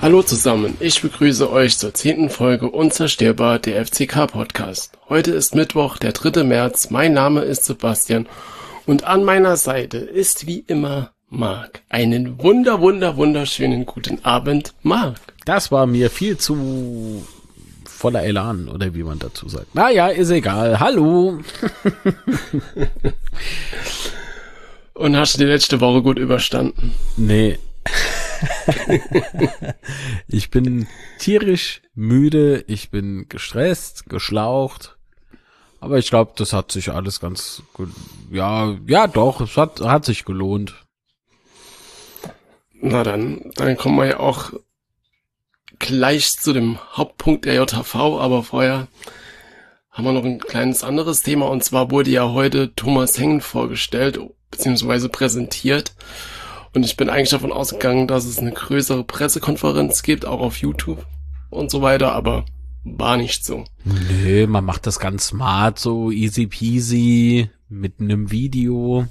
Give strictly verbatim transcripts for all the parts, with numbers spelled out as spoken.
Hallo zusammen, ich begrüße euch zur zehnten Folge Unzerstörbar, der F C K-Podcast. Heute ist Mittwoch, der dritte März, mein Name ist Sebastian und an meiner Seite ist wie immer Marc. Einen wunder, wunder, wunderschönen guten Abend, Marc. Das war mir viel zu voller Elan, oder wie man dazu sagt. Naja, ist egal. Hallo. Und hast du die letzte Woche gut überstanden? Nee. Ich bin tierisch müde, ich bin gestresst, geschlaucht, aber ich glaube, das hat sich alles ganz gut, ja, ja doch, es hat, hat sich gelohnt. Na dann, dann kommen wir ja auch gleich zu dem Hauptpunkt der J H V, aber vorher haben wir noch ein kleines anderes Thema, und zwar wurde ja heute Thomas Hengen vorgestellt, beziehungsweise präsentiert. Und ich bin eigentlich davon ausgegangen, dass es eine größere Pressekonferenz gibt, auch auf YouTube und so weiter, aber war nicht so. Nö, man macht das ganz smart, so easy peasy, mit einem Video.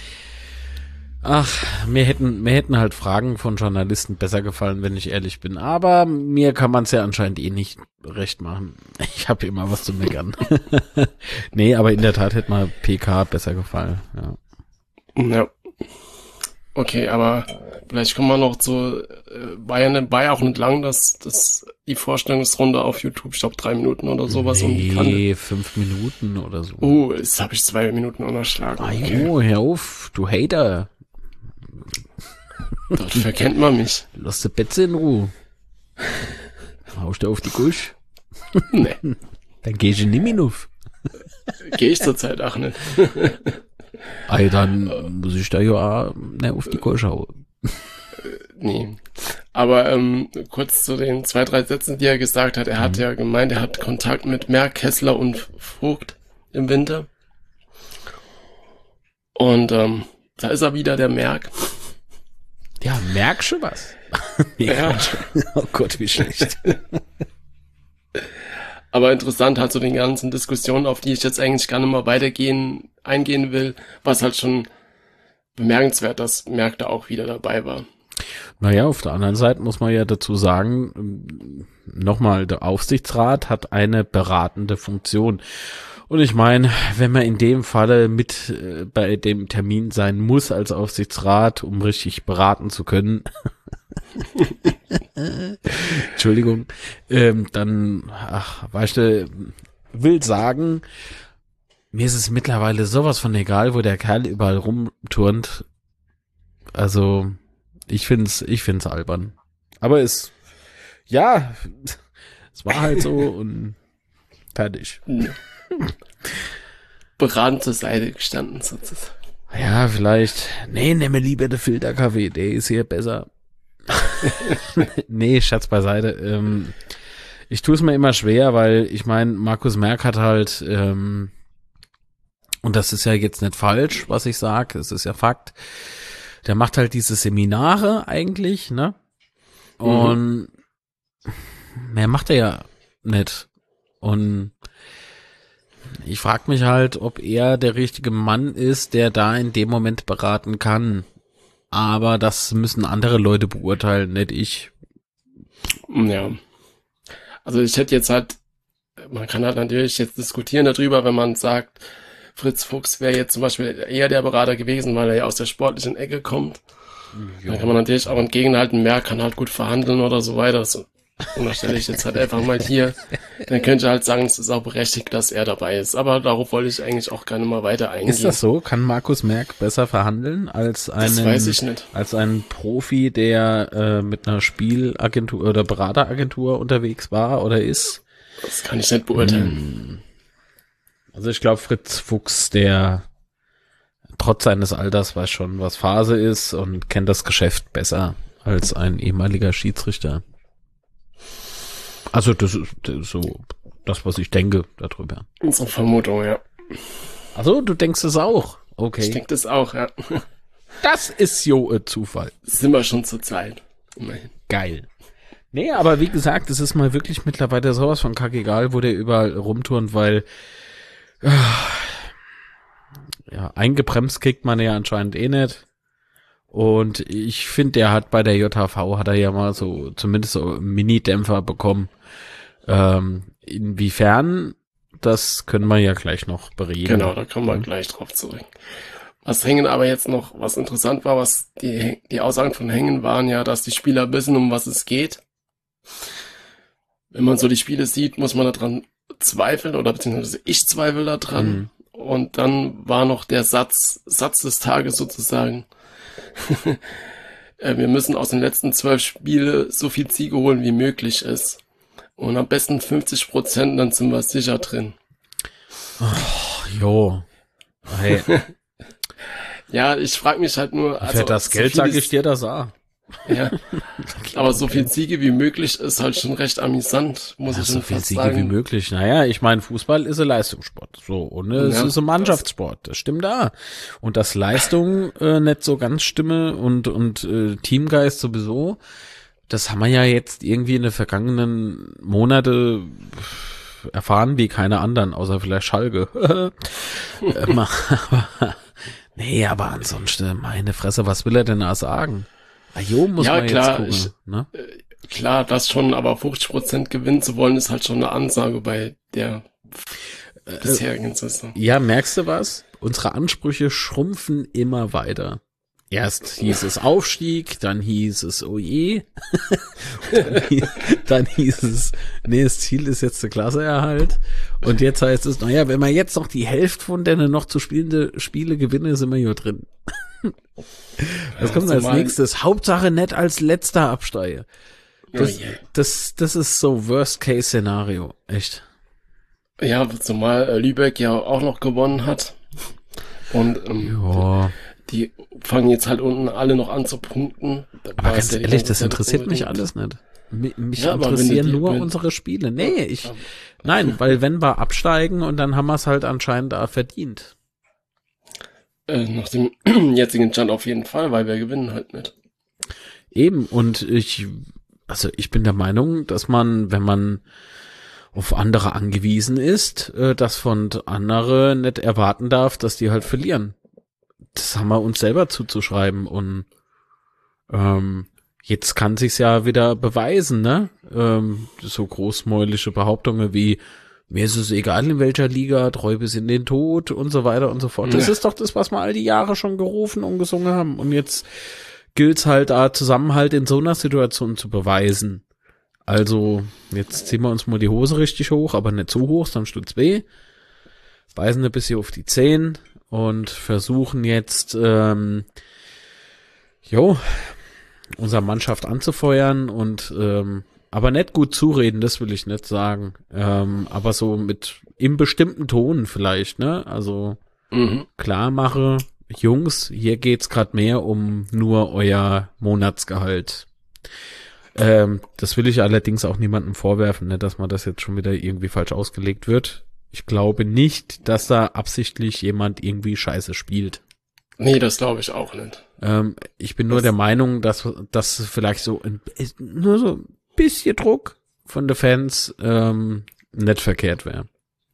Ach, mir hätten, mir hätten halt Fragen von Journalisten besser gefallen, wenn ich ehrlich bin. Aber mir kann man es ja anscheinend eh nicht recht machen. Ich habe immer was zu meckern. Nee, aber in der Tat hätte mir P K besser gefallen, ja. Ja. Okay, aber vielleicht kommen wir noch zu, äh, war ja, ne, war ja auch nicht lang, dass, dass die Vorstellungsrunde auf YouTube, ich glaube drei Minuten oder sowas. Nee, um die Kante. fünf Minuten oder so. Oh, jetzt habe ich zwei Minuten unterschlagen. Okay. Oh, hör auf, du Hater. Dafür kennt man mich. Lass die Betze in Ruhe. Haust du auf die Gusch? Nee. Dann geh ich nicht mehr auf. Geh ich zurzeit auch nicht. Ey, dann muss ich da ja auch ne, auf die Gusch hauen. Nee. Aber ähm, kurz zu den zwei, drei Sätzen, die er gesagt hat. Er hat ja gemeint, er hat Kontakt mit Merck, Kessler und Vogt im Winter. Und ähm, da ist er wieder, der Merck. Ja, merk schon was. Ja. Oh Gott, wie schlecht. Aber interessant halt so den ganzen Diskussionen, auf die ich jetzt eigentlich gar nicht mal weitergehen, eingehen will, was halt schon bemerkenswert, dass Merck da auch wieder dabei war. Naja, auf der anderen Seite muss man ja dazu sagen, nochmal, der Aufsichtsrat hat eine beratende Funktion. Und ich meine, wenn man in dem Falle mit äh, bei dem Termin sein muss als Aufsichtsrat, um richtig beraten zu können, Entschuldigung, ähm, dann, ach, weißt du, will sagen, mir ist es mittlerweile sowas von egal, wo der Kerl überall rumturnt. Also, ich find's, ich find's albern. Aber es, ja, es war halt so und fertig. Beratend zur Seite gestanden sozusagen. Ja, vielleicht, nee, nehme lieber den Filterkaffee, der ist hier besser. Nee, Schatz beiseite. Ähm, ich tue es mir immer schwer, weil ich meine, Markus Merck hat halt, ähm, und das ist ja jetzt nicht falsch, was ich sage, es ist ja Fakt, der macht halt diese Seminare eigentlich, ne? Und mhm. mehr macht er ja nicht. Und ich frage mich halt, ob er der richtige Mann ist, der da in dem Moment beraten kann. Aber das müssen andere Leute beurteilen, nicht ich. Ja. Also ich hätte jetzt halt, man kann halt natürlich jetzt diskutieren darüber, wenn man sagt, Fritz Fuchs wäre jetzt zum Beispiel eher der Berater gewesen, weil er ja aus der sportlichen Ecke kommt. Ja. Dann kann man natürlich auch entgegenhalten, Merck kann halt gut verhandeln oder so weiter. So. Und da stelle ich jetzt halt einfach mal hier, dann könnte ich halt sagen, es ist auch berechtigt, dass er dabei ist. Aber darauf wollte ich eigentlich auch gar nicht mal weiter eingehen. Ist das so? Kann Markus Merck besser verhandeln als einen, das weiß ich nicht. Als ein Profi, der äh, mit einer Spielagentur oder Berateragentur unterwegs war oder ist? Das kann ich nicht beurteilen. Also ich glaube, Fritz Fuchs, der trotz seines Alters weiß schon, was Phase ist und kennt das Geschäft besser als ein ehemaliger Schiedsrichter. Also das ist, das ist so das, was ich denke darüber. Unsere Vermutung, ja. Also du denkst es auch? Okay. Ich denke das auch, ja. Das ist jo ein Zufall. Sind wir schon zur Zeit. Immerhin. Geil. Nee, aber wie gesagt, es ist mal wirklich mittlerweile sowas von kackegal, wo der überall rumturnt, weil ja, eingebremst kriegt man ja anscheinend eh nicht. Und ich finde, der hat bei der J H V, hat er ja mal so, zumindest so Mini-Dämpfer bekommen. Ähm, inwiefern, das können wir ja gleich noch bereden. Genau, da kommen wir gleich drauf zurück. Was Hängen aber jetzt noch, was interessant war, was die, die Aussagen von Hängen waren ja, dass die Spieler wissen, um was es geht. Wenn man so die Spiele sieht, muss man daran zweifeln, oder beziehungsweise ich zweifle daran. Mhm. Und dann war noch der Satz, Satz des Tages sozusagen. Wir müssen aus den letzten zwölf Spielen so viel Siege holen, wie möglich ist. Und am besten fünfzig Prozent, dann sind wir sicher drin. Ach, jo. Hey. Ja, ich frage mich halt nur. Also, für das Geld so sage ich dir das auch. Ja, aber so viel Siege wie möglich ist halt schon recht amüsant, muss ja, ich schon so viel Siege sagen. wie möglich. Naja, ich meine, Fußball ist ein Leistungssport. So, und ja, es ist ein Mannschaftssport. Das stimmt da. Und dass Leistung äh, nicht so ganz stimme und, und äh, Teamgeist sowieso, das haben wir ja jetzt irgendwie in den vergangenen Monate erfahren wie keine anderen, außer vielleicht Schalke. ähm, aber, nee, aber ansonsten, meine Fresse, was will er denn da sagen? Ajo, muss ja, man klar, jetzt gucken, ich, ne? äh, klar, das schon, aber fünfzig Prozent gewinnen zu wollen, ist halt schon eine Ansage bei der äh, bisherigen Saison. Ja, merkst du was? Unsere Ansprüche schrumpfen immer weiter. Erst hieß es Aufstieg, dann hieß es oh je, dann, hieß, dann hieß es, nee, das Ziel ist jetzt der Klasseerhalt. Und jetzt heißt es, naja, wenn wir jetzt noch die Hälfte von denen noch zu spielende Spiele gewinnen, sind wir hier drin. Was ja, kommt als nächstes? Hauptsache nicht als letzter absteige. Das, oh yeah. das, das ist so Worst-Case-Szenario. Echt. Ja, zumal Lübeck ja auch noch gewonnen hat. Und ähm, ja. die fangen jetzt halt unten alle noch an zu punkten. Aber ganz ja ehrlich, das interessiert mich alles nicht. Mich, mich ja, interessieren die, nur wenn, unsere Spiele. Nee, ich, ja. nein, weil wenn wir absteigen und dann haben wir es halt anscheinend da verdient. Äh, nach dem jetzigen Stand auf jeden Fall, weil wir gewinnen halt nicht. Eben, und ich, also ich bin der Meinung, dass man, wenn man auf andere angewiesen ist, äh, dass von andere nicht erwarten darf, dass die halt verlieren. Das haben wir uns selber zuzuschreiben und ähm, jetzt kann sich's ja wieder beweisen, ne? Ähm, so großmäulige Behauptungen wie mir ist es egal, in welcher Liga, treu bis in den Tod und so weiter und so fort. Das ja. ist doch das, was wir all die Jahre schon gerufen und gesungen haben. Und jetzt gilt's halt da, Zusammenhalt in so einer Situation zu beweisen. Also, jetzt ziehen wir uns mal die Hose richtig hoch, aber nicht so hoch, sonst tut's weh. Beißen ein bisschen auf die Zehen und versuchen jetzt, ähm, jo, unsere Mannschaft anzufeuern und, ähm, aber nicht gut zureden, das will ich nicht sagen. Ähm, aber so mit im bestimmten Ton vielleicht, ne? Also mhm. klar mache, Jungs, hier geht's gerade mehr um nur euer Monatsgehalt. Ähm, das will ich allerdings auch niemandem vorwerfen, ne, dass man das jetzt schon wieder irgendwie falsch ausgelegt wird. Ich glaube nicht, dass da absichtlich jemand irgendwie Scheiße spielt. Nee, das glaube ich auch nicht. Ähm, ich bin das nur der Meinung, dass das vielleicht so ein, nur so bisschen Druck von den Fans ähm, nicht verkehrt wäre.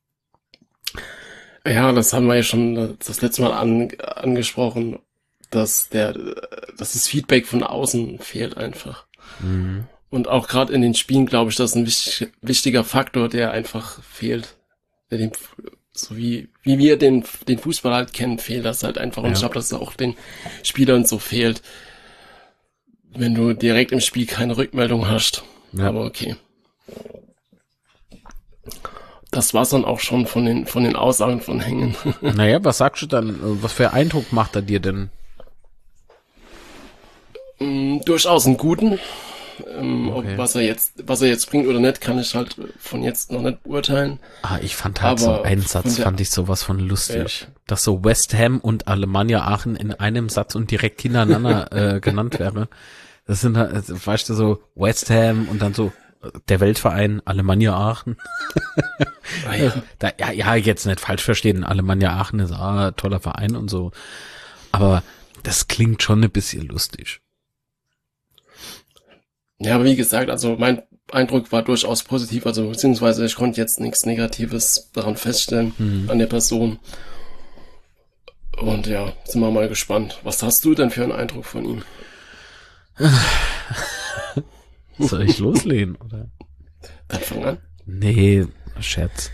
Ja, das haben wir ja schon das letzte Mal an, angesprochen, dass der, dass das Feedback von außen fehlt einfach. Mhm. Und auch gerade in den Spielen, glaube ich, das ist ein wichtig, wichtiger Faktor, der einfach fehlt. Der dem, so wie, wie wir den, den Fußball halt kennen, fehlt das halt einfach. Und ja. ich glaube, dass es auch den Spielern so fehlt, wenn du direkt im Spiel keine Rückmeldung hast. Ja. Aber okay. Das war's dann auch schon von den, von den Aussagen von Hängen. Naja, was sagst du dann? Was für Eindruck macht er dir denn? Mm, durchaus einen guten. Ähm, okay. Ob was er jetzt, was er jetzt bringt oder nicht, kann ich halt von jetzt noch nicht beurteilen. Ah, ich fand halt aber so einen Satz, der, fand ich sowas von lustig. Ja. Dass so West Ham und Alemannia Aachen in einem Satz und direkt hintereinander äh, genannt wäre. Das sind halt, weißt du, so West Ham und dann so der Weltverein Alemannia Aachen. Ah, ja. Da, ja, ja, jetzt nicht falsch verstehen. Alemannia Aachen ist auch ein toller Verein und so. Aber das klingt schon ein bisschen lustig. Ja, aber wie gesagt, also mein Eindruck war durchaus positiv, also beziehungsweise ich konnte jetzt nichts Negatives daran feststellen, mhm. an der Person. Und ja, sind wir mal gespannt. Was hast du denn für einen Eindruck von ihm? Soll ich loslegen, oder? Dann fang an. Nee, Scherz.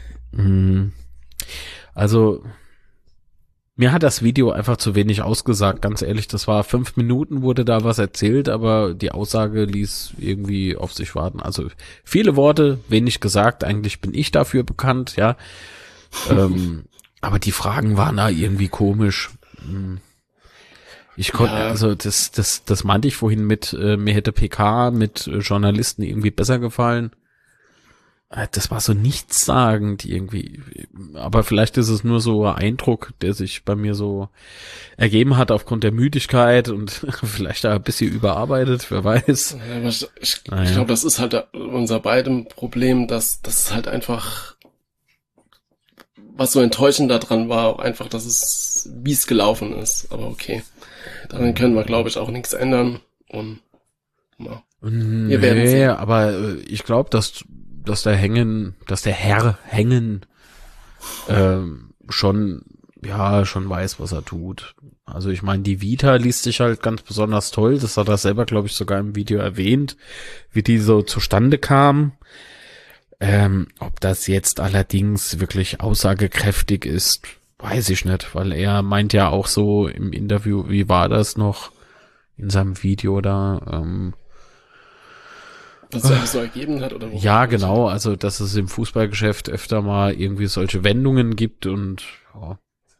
Also, mir hat das Video einfach zu wenig ausgesagt, ganz ehrlich. Das war fünf Minuten, wurde da was erzählt, aber die Aussage ließ irgendwie auf sich warten. Also, viele Worte, wenig gesagt. Eigentlich bin ich dafür bekannt, ja. ähm, aber die Fragen waren da irgendwie komisch. Ich konnte, Ja. also das, das, das meinte ich vorhin mit, äh, mir hätte P K mit äh, Journalisten irgendwie besser gefallen. Äh, Das war so nichtssagend irgendwie. Aber vielleicht ist es nur so ein Eindruck, der sich bei mir so ergeben hat aufgrund der Müdigkeit und vielleicht da ein bisschen überarbeitet, wer weiß. Ja, aber ich ich, Ah, ich ja. glaube, das ist halt unser beidem Problem, dass das halt einfach, was so enttäuschend daran war, auch einfach, dass es, wie es gelaufen ist. Aber okay, daran können wir, glaube ich, auch nichts ändern. Und ja. Wir werden Nee, sehen. aber äh, ich glaube, dass, dass der Hängen, dass der Herr Hängen ähm, schon, ja, schon weiß, was er tut. Also ich meine, die Vita liest sich halt ganz besonders toll. Das hat er selber, glaube ich, sogar im Video erwähnt, wie die so zustande kam. Ähm, ob das jetzt allerdings wirklich aussagekräftig ist, weiß ich nicht, weil er meint ja auch so im Interview, wie war das noch in seinem Video da, ähm, Dass es einfach so ergeben hat, oder? wo- ja, genau, also dass es im Fußballgeschäft öfter mal irgendwie solche Wendungen gibt und ja,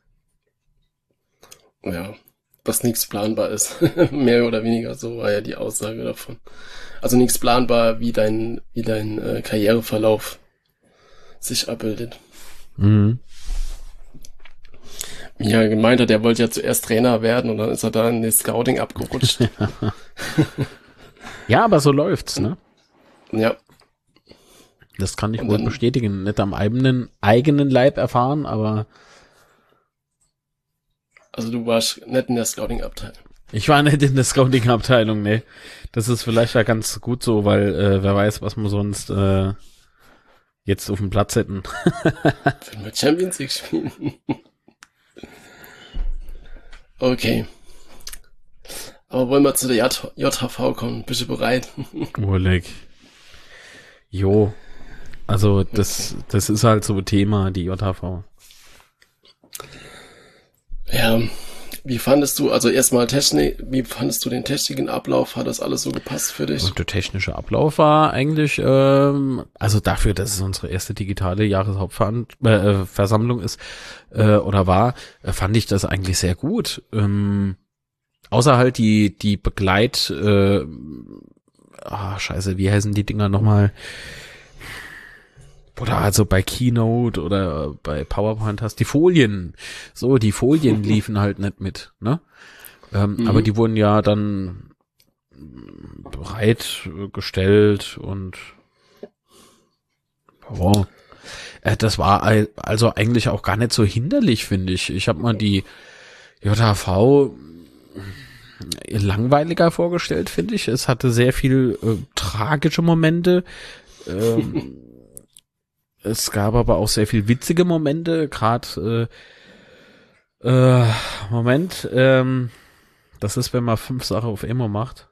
Ja, dass nichts planbar ist. Mehr oder weniger, so war ja die Aussage davon. Also nichts planbar, wie dein, wie dein äh, Karriereverlauf sich abbildet. mhm. Wie er gemeint hat, er wollte ja zuerst Trainer werden und dann ist er da in das Scouting abgerutscht. Ja, aber so läuft's, ne? Ja, Das kann ich Und wohl dann- bestätigen. Nicht am eigenen, eigenen Leib erfahren, aber also du warst nicht in der Scouting-Abteilung. ich war nicht in der Scouting-Abteilung, ne. Das ist vielleicht ja ganz gut so, weil äh, wer weiß, was wir sonst äh, jetzt auf dem Platz hätten. Wenn wir Champions League spielen. Okay. Aber wollen wir zu der J- JHV kommen? Bist du bereit? Oleg. Jo. Also das, das ist halt so ein Thema, die J H V. Ja, wie fandest du, also erstmal Technik, wie fandest du den technischen Ablauf? Hat das alles so gepasst für dich? Und der technische Ablauf war eigentlich, ähm, also dafür, dass es unsere erste digitale Jahreshauptversammlung ist äh, oder war, äh, fand ich das eigentlich sehr gut. Ähm, außer halt die die Begleit, äh, ah scheiße, wie heißen die Dinger nochmal? Oder also bei Keynote oder bei PowerPoint hast die Folien. So, die Folien liefen halt nicht mit, ne? Ähm, Mhm. Aber die wurden ja dann bereitgestellt und oh, äh, das war ei- also eigentlich auch gar nicht so hinderlich, finde ich. Ich habe mal die J H V langweiliger vorgestellt, finde ich. Es hatte sehr viel äh, tragische Momente. Ähm, es gab aber auch sehr viel witzige Momente, gerade äh, äh, Moment, ähm, das ist, wenn man fünf Sachen auf Emo macht.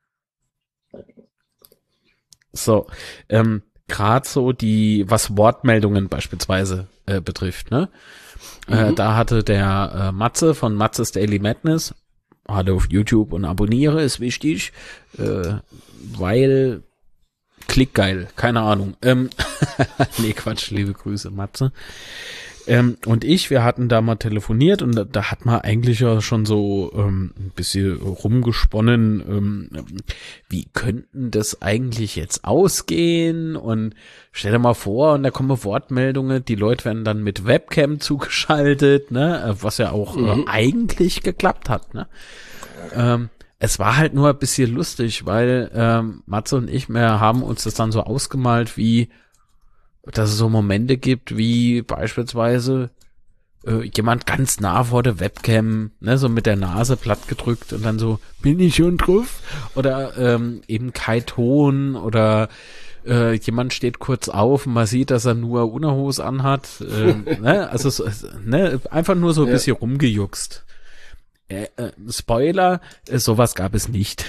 So, ähm, gerade so die, was Wortmeldungen beispielsweise äh, betrifft, ne? Äh, Mhm. da hatte der äh, Matze von Matzes Daily Madness, alle auf YouTube und abonniere, ist wichtig, äh, weil klickgeil, keine Ahnung. Ähm, nee, Quatsch, liebe Grüße, Matze. Ähm, und ich, wir hatten da mal telefoniert und da, da hat man eigentlich ja schon so ähm, ein bisschen rumgesponnen, ähm, wie könnten das eigentlich jetzt ausgehen? Und stell dir mal vor, und da kommen Wortmeldungen, die Leute werden dann mit Webcam zugeschaltet, ne, was ja auch Mhm. äh, eigentlich geklappt hat, ne. Ähm, es war halt nur ein bisschen lustig, weil ähm, Matze und ich, wir haben uns das dann so ausgemalt, wie dass es so Momente gibt, wie beispielsweise äh, jemand ganz nah vor der Webcam, ne, so mit der Nase platt gedrückt und dann so, bin ich schon drauf? Oder ähm, eben kein Ton oder äh, jemand steht kurz auf und man sieht, dass er nur Unterhose anhat. Äh, ne? Also so, ne? Einfach nur so ein Ja. bisschen rumgejuckst. Äh, äh, Spoiler, äh, sowas gab es nicht.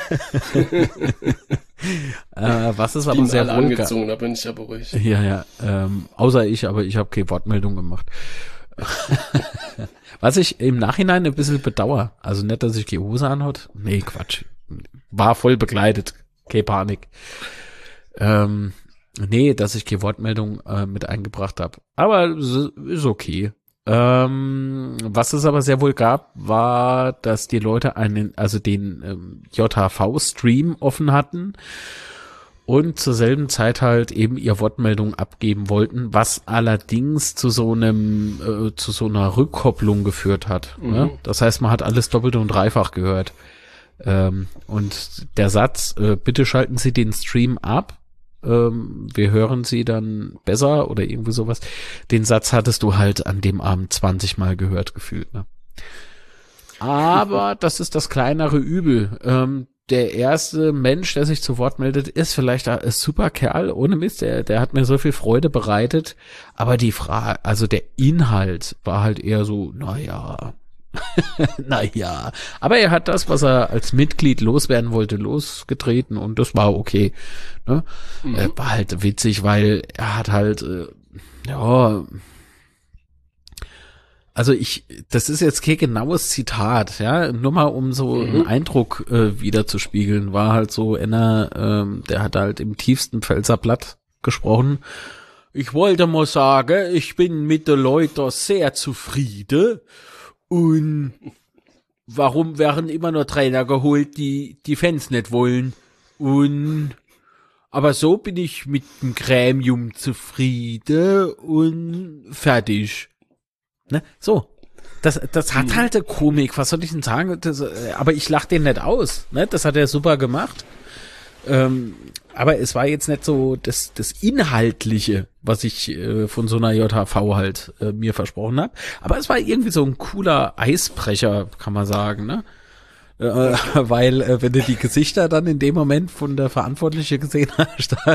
äh, was ist Die aber sind sehr alle wohl ga- angezogen, da bin ich aber ruhig. Ja, ja, ähm, außer ich, aber ich habe keine Wortmeldung gemacht. Was ich im Nachhinein ein bisschen bedauere, also nicht, dass ich die Hose anhat, nee, Quatsch, war voll begleitet, keine Panik. Ähm, nee, dass ich keine Wortmeldung äh, mit eingebracht habe, aber s- ist okay. Ähm, was es aber sehr wohl gab, war, dass die Leute einen, also den ähm, J H V-Stream offen hatten und zur selben Zeit halt eben ihr Wortmeldung abgeben wollten, was allerdings zu so einem, äh, zu so einer Rückkopplung geführt hat. Mhm. Ne? Das heißt, man hat alles doppelt und dreifach gehört. Ähm, und der Satz, äh, bitte schalten Sie den Stream ab, ähm, wir hören Sie dann besser oder irgendwie sowas, den Satz hattest du halt an dem Abend zwanzig Mal gehört gefühlt. Ne? Aber das ist das kleinere Übel. Ähm, der erste Mensch, der sich zu Wort meldet, ist vielleicht ein super Kerl, ohne Mist, der, der hat mir so viel Freude bereitet, aber die Frage, also der Inhalt war halt eher so, naja, naja, aber er hat das, was er als Mitglied loswerden wollte, losgetreten und das war okay, ne? Mhm. Äh, war halt witzig, weil er hat halt, äh, ja, also ich, das ist jetzt kein genaues Zitat, ja, nur mal um so Mhm. einen Eindruck äh, wiederzuspiegeln, war halt so einer, ähm, der hat halt im tiefsten Pfälzer Blatt gesprochen. Ich wollte mal sagen, ich bin mit den Leuten sehr zufrieden und warum werden immer nur Trainer geholt, die die Fans nicht wollen und aber so bin ich mit dem Gremium zufrieden und fertig. Ne? So. Das, das hat halt eine Komik, was soll ich denn sagen? Das, äh, aber ich lach den nicht aus. Ne? Das hat er super gemacht. Ähm, aber es war jetzt nicht so das, das Inhaltliche, was ich äh, von so einer J H V halt äh, mir versprochen habe. Aber es war irgendwie so ein cooler Eisbrecher, kann man sagen, ne? Äh, weil, äh, wenn du die Gesichter dann in dem Moment von der Verantwortliche gesehen hast, da,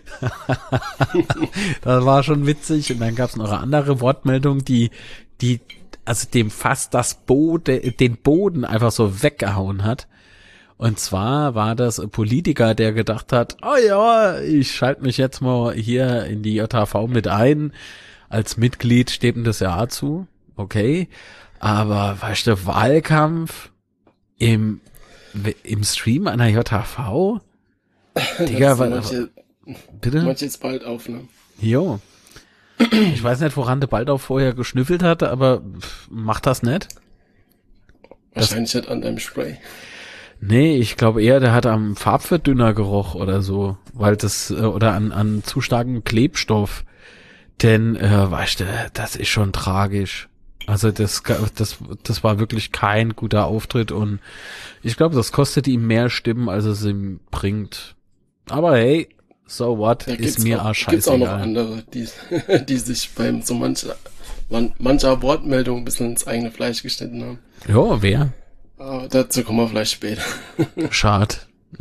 das war schon witzig. Und dann gab es noch eine andere Wortmeldung, die, die, also dem fast das Boden, den Boden einfach so weggehauen hat. Und zwar war das ein Politiker, der gedacht hat, oh ja, ich schalte mich jetzt mal hier in die J H V mit ein. Als Mitglied steht ihm das ja zu. Okay. Aber weißt du, Wahlkampf im, im Stream einer J H V? Digga, Das was, manche, bitte? manche jetzt bald auf, ne? Jo. Ich weiß nicht, woran der Baldau vorher geschnüffelt hatte, aber pff, macht das nicht? Wahrscheinlich nicht an deinem Spray. Nee, ich glaube eher, der hat am Farbverdünner geroch oder so, weil das, äh, oder an, an zu starkem Klebstoff. Denn, äh, weißt du, das ist schon tragisch. Also das, das, das war wirklich kein guter Auftritt und ich glaube, das kostet ihm mehr Stimmen, als es ihm bringt. Aber hey, so what, Da ist gibt's mir auch, auch gibt's auch noch scheißegal. andere, die, die sich beim so mancher, man, mancher Wortmeldung ein bisschen ins eigene Fleisch geschnitten haben. Jo, wer? Aber dazu kommen wir vielleicht später. Schade.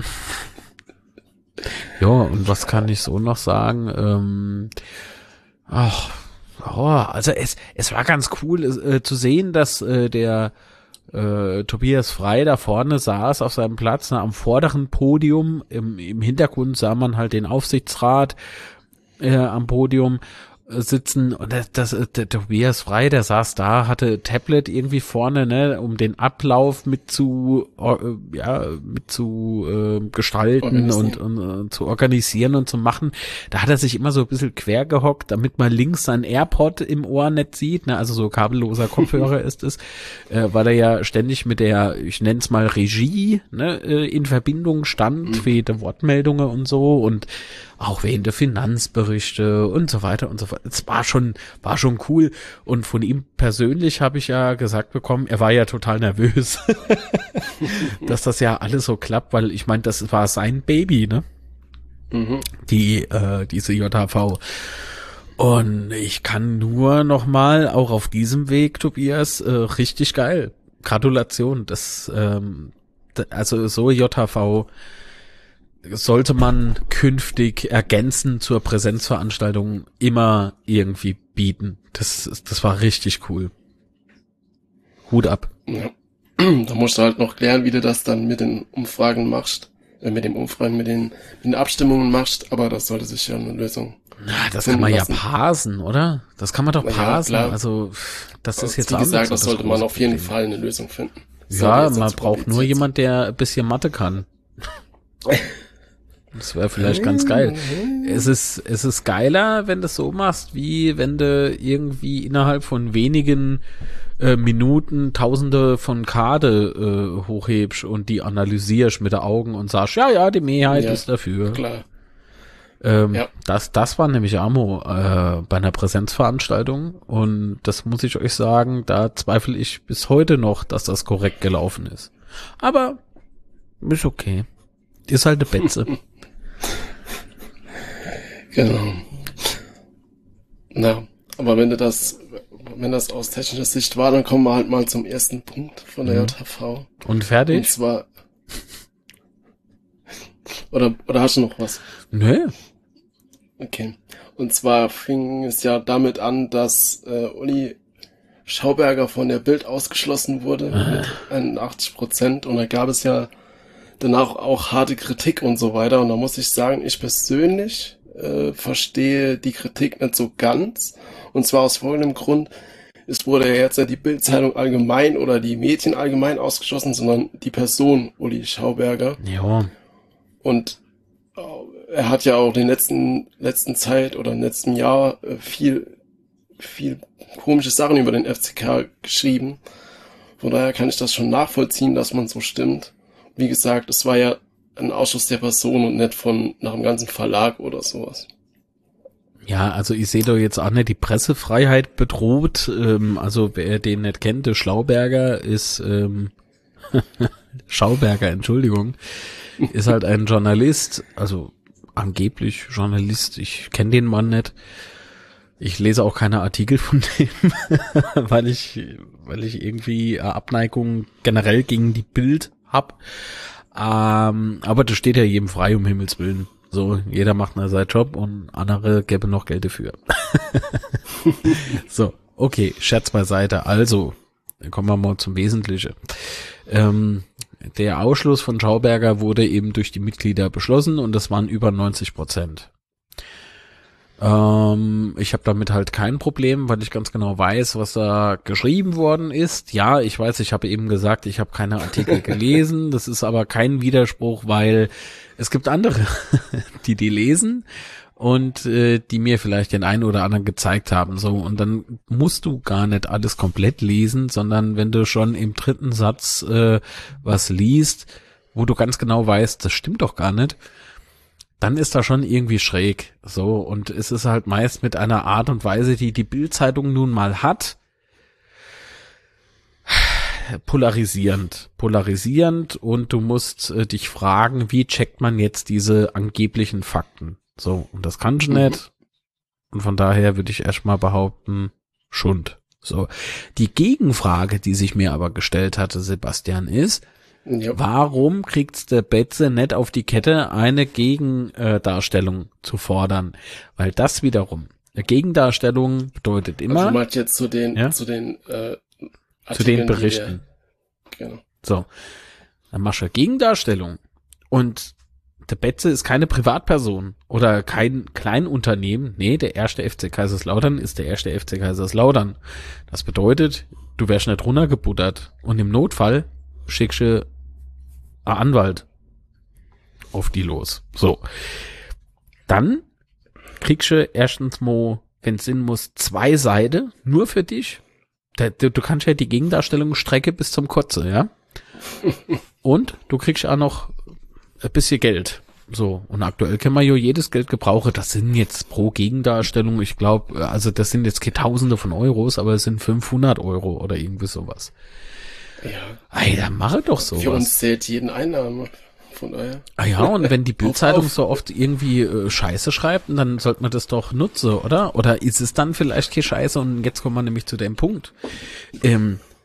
Ja, und was kann ich so noch sagen? Ähm, ach, oh, also es, es war ganz cool äh, zu sehen, dass äh, der äh, Tobias Frey da vorne saß auf seinem Platz, ne, am vorderen Podium. Im, im Hintergrund sah man halt den Aufsichtsrat äh, am Podium äh, sitzen und das, das der Tobias Frey, der saß da, hatte Tablet irgendwie vorne, ne, um den Ablauf mit zu äh, ja mit zu äh, gestalten und, und äh, zu organisieren und zu machen. Da hat er sich immer so ein bisschen quer gehockt, damit man links sein AirPod im Ohr nicht sieht, ne, also so kabelloser Kopfhörer ist es, äh, weil er ja ständig mit der, ich nenne es mal Regie, ne, äh, in Verbindung stand, mhm. für jede Wortmeldungen und so und auch wegen der Finanzberichte und so weiter und so fort. Es war schon, war schon cool. Und von ihm persönlich habe ich ja gesagt bekommen, er war ja total nervös, dass das ja alles so klappt, weil ich meine, das war sein Baby, ne? Mhm. Die, äh, diese J H V. Und ich kann nur noch mal, auch auf diesem Weg, Tobias, äh, richtig geil. Gratulation. Das, ähm, also so J H V, sollte man künftig ergänzend zur Präsenzveranstaltung immer irgendwie bieten. Das, das war richtig cool. Hut ab. Ja. Da musst du halt noch klären, wie du das dann mit den Umfragen machst, äh, mit dem Umfragen, mit den, mit den Abstimmungen machst, aber das sollte sich ja eine Lösung. Na, das kann man lassen. Ja parsen, oder? Das kann man doch parsen. Ja, also, das ist jetzt wie gesagt, das sollte man auf jeden Problem. Fall eine Lösung finden. Das ja, man braucht nur jemand, der ein bisschen Mathe kann. Das wäre vielleicht ganz geil. Es ist, es ist geiler, wenn du es so machst, wie wenn du irgendwie innerhalb von wenigen äh, Minuten Tausende von Karte äh, hochhebst und die analysierst mit den Augen und sagst, ja, ja, die Mehrheit ja, ist dafür. Klar. Ähm, ja. Das, das war nämlich Amo äh, bei einer Präsenzveranstaltung und das muss ich euch sagen, da zweifle ich bis heute noch, dass das korrekt gelaufen ist. Aber ist okay. Ist halt eine Betze. Genau. Na, aber wenn du das, wenn das aus technischer Sicht war, dann kommen wir halt mal zum ersten Punkt von der mhm. J H V. Und fertig? Und zwar, oder, oder hast du noch was? Nö. Okay. Und zwar fing es ja damit an, dass äh, Uli Schauberger von der Bild ausgeschlossen wurde ah. mit einundachtzig Prozent und da gab es ja danach auch harte Kritik und so weiter und da muss ich sagen, ich persönlich äh, verstehe die Kritik nicht so ganz und zwar aus folgendem Grund, es wurde ja jetzt nicht die Bild-Zeitung allgemein oder die Medien allgemein ausgeschlossen, sondern die Person Uli Schauberger. Ja. Und er hat ja auch in der letzten, letzten Zeit oder im letzten Jahr viel, viel komische Sachen über den F C K geschrieben. Von daher kann ich das schon nachvollziehen, dass man so stimmt. Wie gesagt, es war ja ein Ausschuss der Person und nicht von nach dem ganzen Verlag oder sowas. Ja, also ich sehe doch jetzt auch nicht die Pressefreiheit bedroht. Ähm, also wer den nicht kennt, der Schlauberger ist ähm, Schauberger, Entschuldigung, ist halt ein Journalist, also angeblich Journalist, ich kenne den Mann nicht. Ich lese auch keine Artikel von dem, weil ich weil ich irgendwie Abneigung generell gegen die Bild hab. Ähm, aber das steht ja jedem frei, um Himmels Willen. So, jeder macht nur seinen Job und andere gäbe noch Geld dafür. So, okay, Scherz beiseite. Also, dann kommen wir mal zum Wesentlichen. Ähm, der Ausschluss von Schauberger wurde eben durch die Mitglieder beschlossen und das waren über neunzig Prozent. Ähm, ich habe damit halt kein Problem, weil ich ganz genau weiß, was da geschrieben worden ist. Ja, ich weiß, ich habe eben gesagt, ich habe keine Artikel gelesen. Das ist aber kein Widerspruch, weil es gibt andere, die die lesen und äh, die mir vielleicht den einen oder anderen gezeigt haben. So, und dann musst du gar nicht alles komplett lesen, sondern wenn du schon im dritten Satz äh, was liest, wo du ganz genau weißt, das stimmt doch gar nicht, dann ist da schon irgendwie schräg. So, und es ist halt meist mit einer Art und Weise, die die Bild-Zeitung nun mal hat, polarisierend. Polarisierend und du musst äh, dich fragen, wie checkt man jetzt diese angeblichen Fakten? So, und das kannst du mhm. nicht. Und von daher würde ich erstmal behaupten, Schund. So, die Gegenfrage, die sich mir aber gestellt hatte, Sebastian, ist, ja. Warum kriegt's der Betze nicht auf die Kette, eine Gegendarstellung äh, zu fordern? Weil das wiederum, eine Gegendarstellung bedeutet immer... Also du meinst jetzt zu den, ja? zu den, äh, Artikeln, zu den Berichten. Wir, genau. So, dann machst du eine Gegendarstellung und der Betze ist keine Privatperson oder kein Kleinunternehmen. Nee, der erste F C Kaiserslautern ist der erste F C Kaiserslautern. Das bedeutet, du wärst nicht runtergebuttert und im Notfall schickst du einen Anwalt auf die los. So. Dann kriegst du erstens mal, wenn es Sinn muss, zwei Seiten nur für dich. Da, du, du kannst ja die Gegendarstellung strecke bis zum Kotze, ja? Und du kriegst auch noch ein bisschen Geld. So, und aktuell können wir ja jedes Geld gebrauchen. Das sind jetzt pro Gegendarstellung, ich glaube, also das sind jetzt keine Tausende von Euros, aber es sind fünfhundert Euro oder irgendwie sowas. Ja. Ey, dann mache doch sowas. Für uns zählt jeden Einnahme, von daher. Ah ja, und wenn die Bild-Zeitung so oft irgendwie äh, Scheiße schreibt, dann sollte man das doch nutzen, oder? Oder ist es dann vielleicht keine Scheiße? Und jetzt kommen wir nämlich zu dem Punkt. Ähm,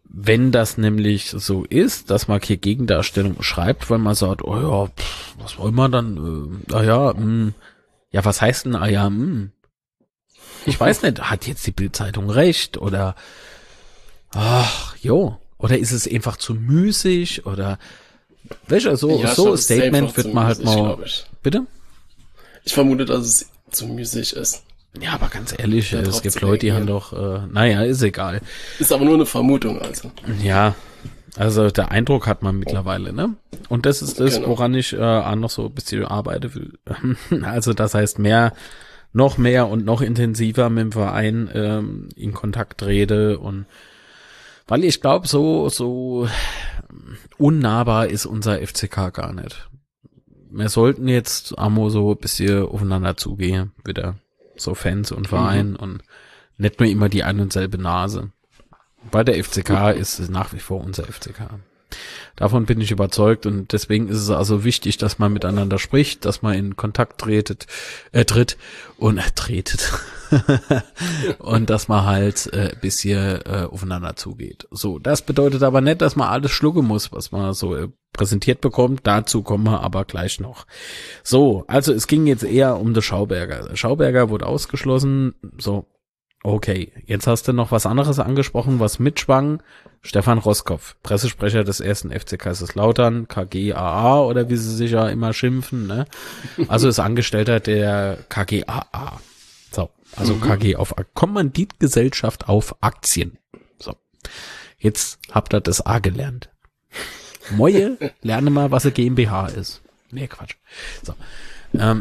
wenn das nämlich so ist, dass man hier Gegendarstellung schreibt, weil man sagt, oh ja, pff, was wollen wir dann, äh, ah ja, mh. ja, was heißt denn, ah ja, mh. ich weiß nicht, hat jetzt die Bild-Zeitung recht oder, ach, jo, oder ist es einfach zu müßig oder, welcher, so, Ja, so schon, Statement ist wird zu man halt müßig, mal, glaub ich. bitte? Ich vermute, dass es zu müßig ist. Ja, aber ganz ehrlich, Da es drauf gibt zu Leute, die haben reagieren. doch, äh, naja, ist egal. Ist aber nur eine Vermutung, also. Ja, also der Eindruck hat man mittlerweile, ne? Und das ist das, Genau. woran ich äh, auch noch so ein bisschen arbeite will. Also das heißt mehr, noch mehr und noch intensiver mit dem Verein ähm, in Kontakt rede und weil ich glaube, so so unnahbar ist unser F C K gar nicht. Wir sollten jetzt Amo so ein bisschen aufeinander zugehen, wieder. So Fans und Verein mhm. und nicht nur immer die ein und selbe Nase. Weil der F C K ist nach wie vor unser F C K. Davon bin ich überzeugt und deswegen ist es also wichtig, dass man miteinander spricht, dass man in Kontakt tretet, äh, tritt und äh, tretet und dass man halt äh, ein bisschen äh, aufeinander zugeht. So, das bedeutet aber nicht, dass man alles schlucken muss, was man so äh, präsentiert bekommt. Dazu kommen wir aber gleich noch. So, also es ging jetzt eher um den Schauberger. Der Schauberger wurde ausgeschlossen. So, okay, jetzt hast du noch was anderes angesprochen, was mitschwang. Stefan Roskopf, Pressesprecher des ersten F C Kaiserslautern, K G A A oder wie sie sich ja immer schimpfen, ne? Also ist Angestellter der K G A A. So, also mhm. K G auf Kommanditgesellschaft auf Aktien. So, jetzt habt ihr das A gelernt. Moje, lerne mal, was eine GmbH ist. Nee, Quatsch. So, ähm,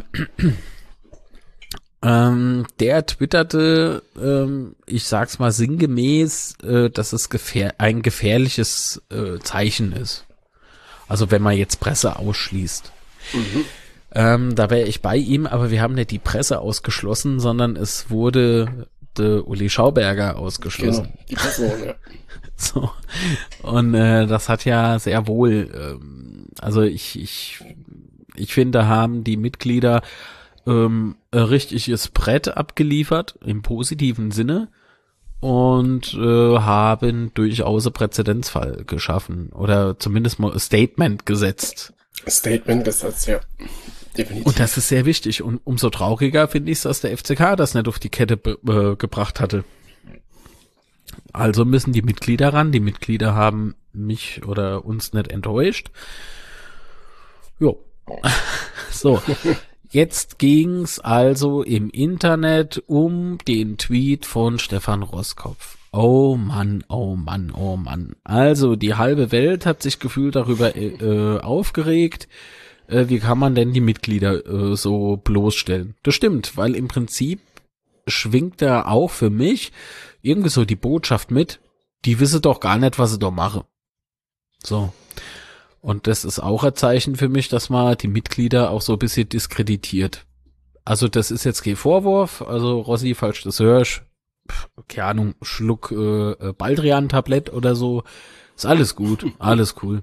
Ähm, der twitterte, ähm, ich sag's mal sinngemäß, äh, dass es gefähr- ein gefährliches äh, Zeichen ist. Also wenn man jetzt Presse ausschließt. Mhm. Ähm, da wäre ich bei ihm, aber wir haben nicht die Presse ausgeschlossen, sondern es wurde der Uli Schauberger ausgeschlossen. Genau, die Person, ja. So. Und äh, das hat ja sehr wohl, ähm, also ich, ich, ich finde, haben die Mitglieder ähm, ein richtiges Brett abgeliefert, im positiven Sinne, und äh, haben durchaus einen Präzedenzfall geschaffen oder zumindest mal ein Statement gesetzt. Statement gesetzt, ja. Definitiv. Und das ist sehr wichtig. Und umso trauriger finde ich es, dass der F C K das nicht auf die Kette äh, gebracht hatte. Also müssen die Mitglieder ran. Die Mitglieder haben mich oder uns nicht enttäuscht. Jo. So. Jetzt ging's also im Internet um den Tweet von Stefan Roskopf. Oh Mann, oh Mann, oh Mann. Also die halbe Welt hat sich gefühlt darüber äh, aufgeregt. Äh, wie kann man denn die Mitglieder äh, so bloßstellen? Das stimmt, weil im Prinzip schwingt da auch für mich irgendwie so die Botschaft mit, die wissen doch gar nicht, was sie da machen. So. Und das ist auch ein Zeichen für mich, dass man die Mitglieder auch so ein bisschen diskreditiert. Also das ist jetzt kein Vorwurf, also Rossi, falls du das hörst, keine Ahnung, Schluck äh, Baldrian-Tablett oder so, ist alles gut, alles cool.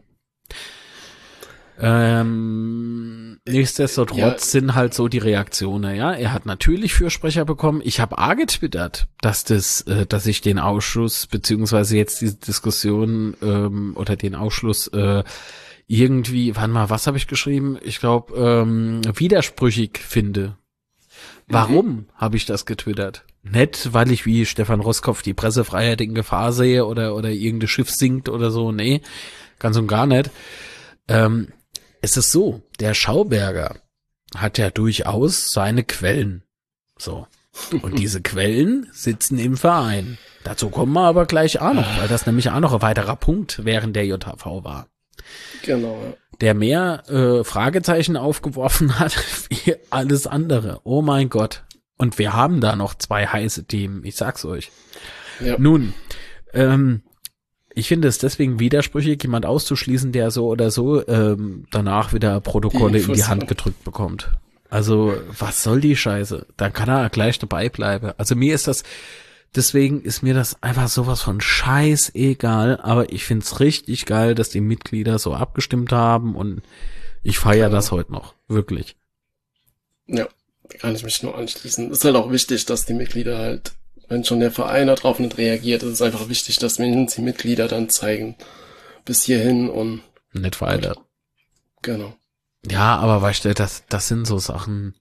Ähm, nichtsdestotrotz ja. sind halt so die Reaktionen, ja. Er hat natürlich Fürsprecher bekommen. Ich habe A getwittert, dass das, äh, dass ich den Ausschuss, beziehungsweise jetzt diese Diskussion ähm, oder den Ausschluss äh, irgendwie, warte mal, was habe ich geschrieben? Ich glaube, ähm, widersprüchig finde. Warum mhm. habe ich das getwittert? Nicht, weil ich wie Stefan Roskopf die Pressefreiheit in Gefahr sehe oder oder irgendein Schiff sinkt oder so. Nee, ganz und gar nicht. Ähm, es ist so, der Schauberger hat ja durchaus seine Quellen. So. Und diese Quellen sitzen im Verein. Dazu kommen wir aber gleich auch noch, weil das nämlich auch noch ein weiterer Punkt während der J H V war. Genau. Ja. Der mehr äh, Fragezeichen aufgeworfen hat wie alles andere. Oh mein Gott. Und wir haben da noch zwei heiße Themen, ich sag's euch. Ja. Nun, ähm, ich finde es deswegen widersprüchlich, jemand auszuschließen, der so oder so ähm, danach wieder Protokolle die in die Hand gedrückt bekommt. Also, was soll die Scheiße? Dann kann er gleich dabei bleiben. Also mir ist das, deswegen ist mir das einfach sowas von scheißegal, aber ich find's richtig geil, dass die Mitglieder so abgestimmt haben und ich feiere ja. das heute noch. Wirklich. Ja, kann ich mich nur anschließen. Es ist halt auch wichtig, dass die Mitglieder halt wenn schon der Verein darauf nicht reagiert, ist es einfach wichtig, dass mindestens die Mitglieder dann zeigen, bis hierhin und nicht weiter. Genau. Ja, aber weißt du, das, das sind so Sachen,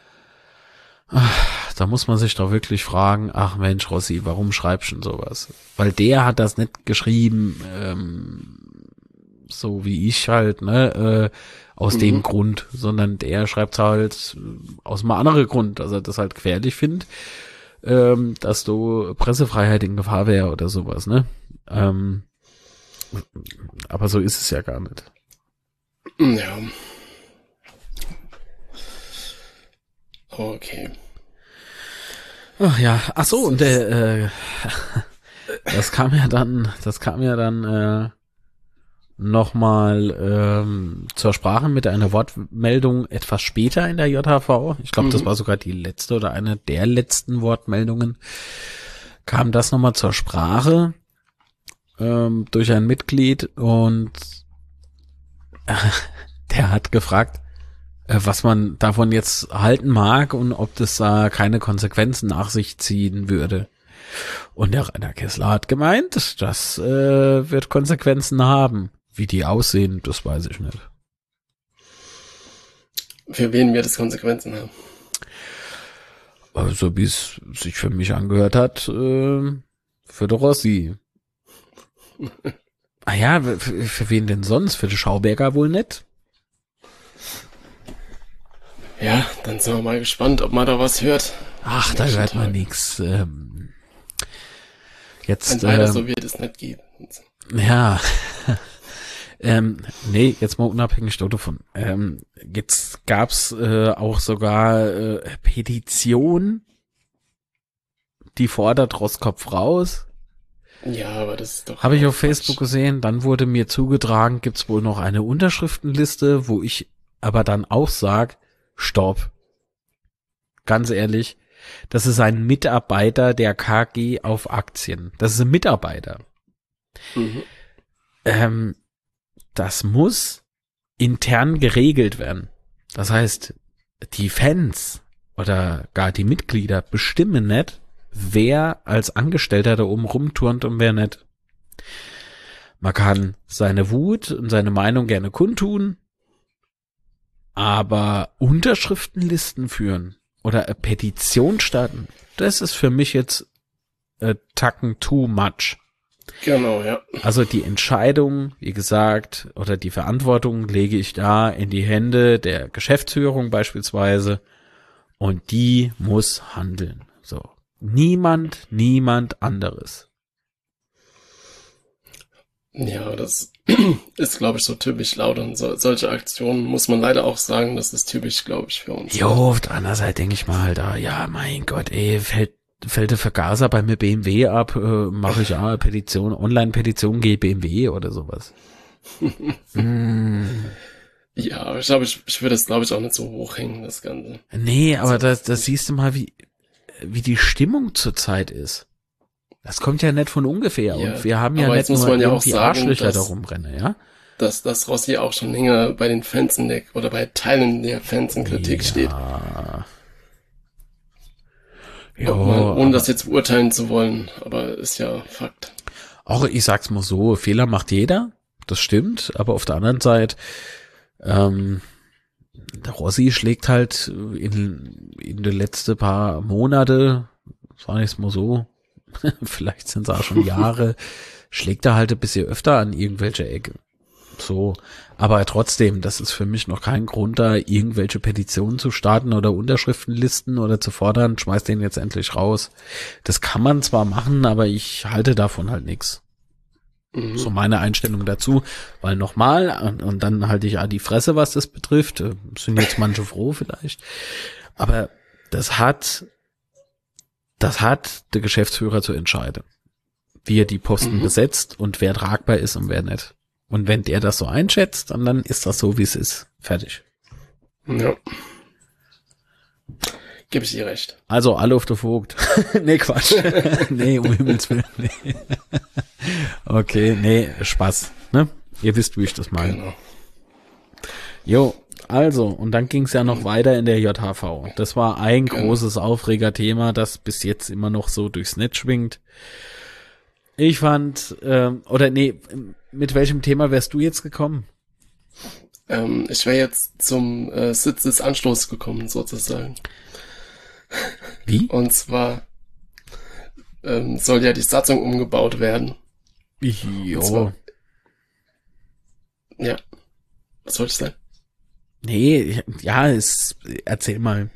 ach, da muss man sich doch wirklich fragen, ach Mensch, Rossi, warum schreibst du denn sowas? Weil der hat das nicht geschrieben, ähm, so wie ich halt, ne, äh, aus mhm. dem Grund, sondern der schreibt halt aus einem anderen Grund, dass er das halt gefährlich findet, ähm, dass du Pressefreiheit in Gefahr wäre oder sowas, ne? Ähm, aber so ist es ja gar nicht. Ja. Okay. Ach ja, ach so, und der, äh, das kam ja dann, das kam ja dann, äh, nochmal ähm, zur Sprache mit einer Wortmeldung etwas später in der J H V. Ich glaube, mhm. das war sogar die letzte oder eine der letzten Wortmeldungen. Kam das nochmal zur Sprache ähm, durch ein Mitglied und äh, der hat gefragt, äh, was man davon jetzt halten mag und ob das da äh, keine Konsequenzen nach sich ziehen würde. Und der Rainer Kessler hat gemeint, das äh, wird Konsequenzen haben. Wie die aussehen, das weiß ich nicht. Für wen wird es Konsequenzen haben? Also wie es sich für mich angehört hat, äh, für den Rossi. Ah ja, für, für wen denn sonst? Für den Schauberger wohl nicht? Ja, dann sind wir mal gespannt, ob man da was hört. Ach, da hört man nichts. Ähm, jetzt, Wenn weiter ähm, so wird es nicht geben. Ja. Ähm, nee, jetzt mal unabhängig davon. Ähm, jetzt gab's äh, auch sogar äh, Petition, die fordert Roskopf raus. Ja, aber das ist doch... Habe ich auf Facebook gesehen. Dann wurde mir zugetragen, gibt's wohl noch eine Unterschriftenliste, wo ich aber dann auch sag, stopp. Ganz ehrlich, das ist ein Mitarbeiter der K G auf Aktien. Das ist ein Mitarbeiter. Mhm. Ähm, Das muss intern geregelt werden. Das heißt, die Fans oder gar die Mitglieder bestimmen nicht, wer als Angestellter da oben rumturnt und wer nicht. Man kann seine Wut und seine Meinung gerne kundtun, aber Unterschriftenlisten führen oder eine Petition starten, das ist für mich jetzt a Tacken too much. Genau, ja. Also die Entscheidung, wie gesagt, oder die Verantwortung lege ich da in die Hände der Geschäftsführung beispielsweise und die muss handeln. So. Niemand, niemand anderes. Ja, das ist, glaube ich, so typisch laut und so, solche Aktionen muss man leider auch sagen, das ist typisch, glaube ich, für uns. Jo, auf der anderen Seite denke ich mal da, ja, mein Gott, ey, fällt fällt der Vergaser bei mir B M W ab, äh, mache ich ja Petition, Online-Petition gegen B M W oder sowas. mm. Ja, ich glaube, ich, ich würde das, glaube ich, auch nicht so hochhängen, das Ganze. Nee, aber da, da siehst du mal, wie, wie die Stimmung zurzeit ist. Das kommt ja nicht von ungefähr. Ja, und wir haben ja nicht nur ja irgendwie sagen, Arschlöcher da rumrennen, ja? Dass, dass Rossi auch schon länger bei den Fans in der, oder bei Teilen der Fans in Kritik ja. steht. Ja, man, ohne das jetzt beurteilen zu wollen, aber ist ja Fakt. Auch ich sag's mal so, Fehler macht jeder, das stimmt, aber auf der anderen Seite, ähm, der Rossi schlägt halt in, in den letzten paar Monate, sag ich's mal so, vielleicht sind es auch schon Jahre, schlägt er halt ein bisschen öfter an irgendwelche Ecke. So, aber trotzdem, das ist für mich noch kein Grund, da irgendwelche Petitionen zu starten oder Unterschriftenlisten oder zu fordern, schmeiß den jetzt endlich raus. Das kann man zwar machen, aber ich halte davon halt nichts. Mhm. So meine Einstellung dazu, weil nochmal, und, und dann halte ich auch die Fresse, was das betrifft, sind jetzt manche froh vielleicht, aber das hat, das hat der Geschäftsführer zu entscheiden, wie er die Posten mhm. besetzt und wer tragbar ist und wer nicht. Und wenn der das so einschätzt, dann, dann ist das so, wie es ist. Fertig. Ja. Gib ich dir recht. Also alle auf der Vogt. Nee, Quatsch. Nee, um Himmels Willen. Nee. Okay, nee, Spaß. Ne? Ihr wisst, wie ich das meine. Genau. Jo, Also, und dann ging es ja noch weiter in der J H V. Das war ein Genau. großes Aufregerthema, das bis jetzt immer noch so durchs Netz schwingt. Ich fand, ähm, oder nee, mit welchem Thema wärst du jetzt gekommen? Ähm, ich wäre jetzt zum äh, Sitz des Anstoßes gekommen, sozusagen. Wie? Und zwar ähm, soll ja die Satzung umgebaut werden. Jo. Und zwar, ja, was soll ich sagen? Nee, ich- ja, es, erzähl mal.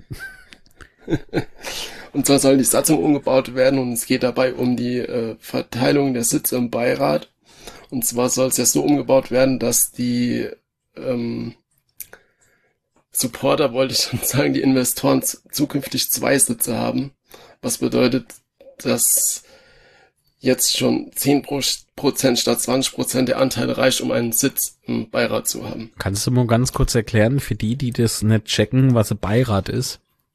Und zwar soll die Satzung umgebaut werden und es geht dabei um die äh, Verteilung der Sitze im Beirat. Und zwar soll es ja so umgebaut werden, dass die ähm, Supporter, wollte ich schon sagen, die Investoren z- zukünftig zwei Sitze haben. Was bedeutet, dass jetzt schon zehn Prozent statt zwanzig Prozent der Anteile reicht, um einen Sitz im Beirat zu haben. Kannst du mal ganz kurz erklären, für die, die das nicht checken, was ein Beirat ist?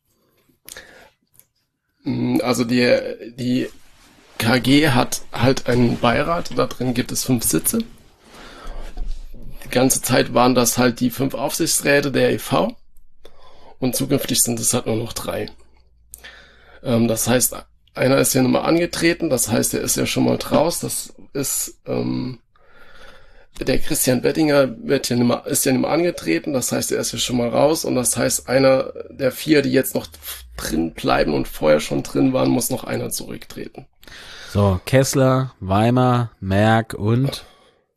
Mm, Also die, die K G hat halt einen Beirat, da drin gibt es fünf Sitze. Die ganze Zeit waren das halt die fünf Aufsichtsräte der E V und zukünftig sind es halt nur noch drei. Ähm, das heißt, einer ist ja nun mal angetreten, das heißt, er ist ja schon mal draus, das ist ähm, der Christian Bettinger wird ja nicht mehr, ist ja nicht mehr angetreten, das heißt, er ist ja schon mal raus und das heißt, einer der vier, die jetzt noch drin bleiben und vorher schon drin waren, muss noch einer zurücktreten. So, Kessler, Weimar, Merck und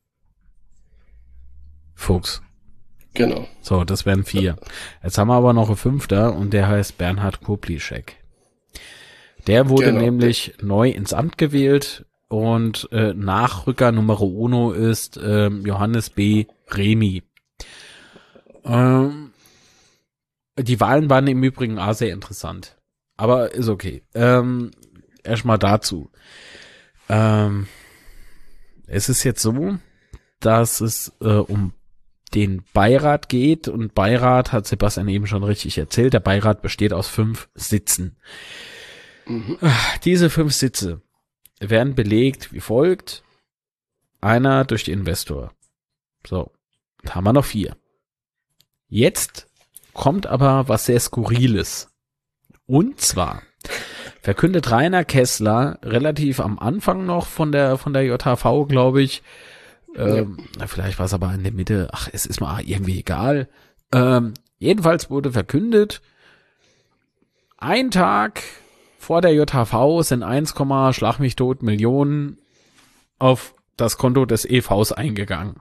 Fuchs. Genau. So, das wären vier. Jetzt haben wir aber noch einen Fünfter und der heißt Bernhard Koplischek. Der wurde Genau. nämlich neu ins Amt gewählt und äh, Nachrücker Numero Uno ist ähm, Johannes B. Remy. Ähm, die Wahlen waren im Übrigen auch sehr interessant. Aber ist okay. Ähm, erstmal dazu. Ähm, es ist jetzt so, dass es äh, um den Beirat geht und Beirat hat Sebastian eben schon richtig erzählt. Der Beirat besteht aus fünf Sitzen. Mhm. Diese fünf Sitze werden belegt wie folgt. Einer durch den Investor. So, da haben wir noch vier. Jetzt kommt aber was sehr Skurriles. Und zwar verkündet Rainer Kessler relativ am Anfang noch von der von der J H V, glaube ich, ähm, ja. Vielleicht war es aber in der Mitte, ach, es ist mal irgendwie egal. Ähm, jedenfalls wurde verkündet, ein Tag vor der J H V sind eins, Schlag mich tot Millionen auf das Konto des E Vs eingegangen.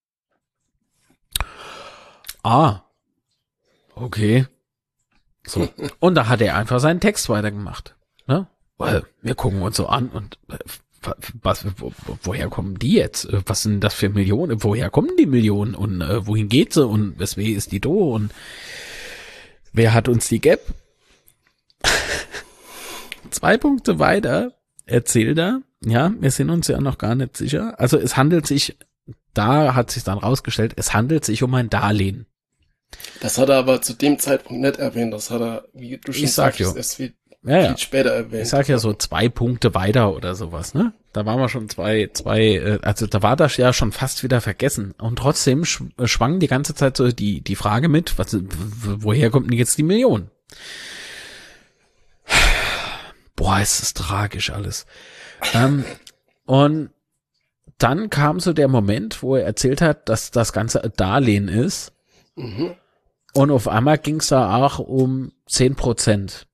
Ah, okay. So. Und da hat er einfach seinen Text weitergemacht. Ne? Weil wir gucken uns so an und äh, was, wo, woher kommen die jetzt? Was sind das für Millionen? Woher kommen die Millionen? Und äh, wohin geht sie? Und weswegen ist die do? Und wer hat uns die Gap? Zwei Punkte weiter erzählt er, ja, wir sind uns ja noch gar nicht sicher. Also es handelt sich, da hat sich dann rausgestellt, es handelt sich um ein Darlehen. Das hat er aber zu dem Zeitpunkt nicht erwähnt. Das hat er, wie du schon Ich sag sagst, ja. erst viel, Ja, ja. viel später erwähnt. Ich sag ja so zwei Punkte weiter oder sowas, ne? Da waren wir schon zwei, zwei, äh, also da war das ja schon fast wieder vergessen. Und trotzdem sch- schwang die ganze Zeit so die, die Frage mit, was, w- woher kommt denn jetzt die Million? Boah, ist das tragisch alles. ähm, und dann kam so der Moment, wo er erzählt hat, dass das Ganze ein Darlehen ist. Mhm. Und auf einmal ging es da auch um zehn Prozent.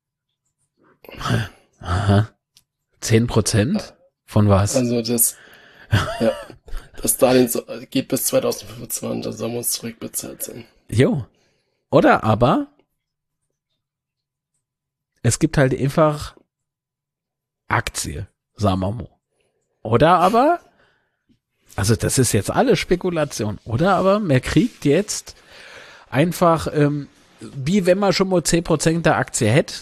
Aha. zehn Prozent? Von was? Also das, ja, das Darlehen so- geht bis zwanzig fünfundzwanzig, also da muss zurückbezahlt sein. Jo. Oder aber es gibt halt einfach Aktie, sagen wir mal. Oder aber, also das ist jetzt alles Spekulation, oder aber man kriegt jetzt einfach, ähm, wie wenn man schon mal zehn Prozent der Aktie hätte.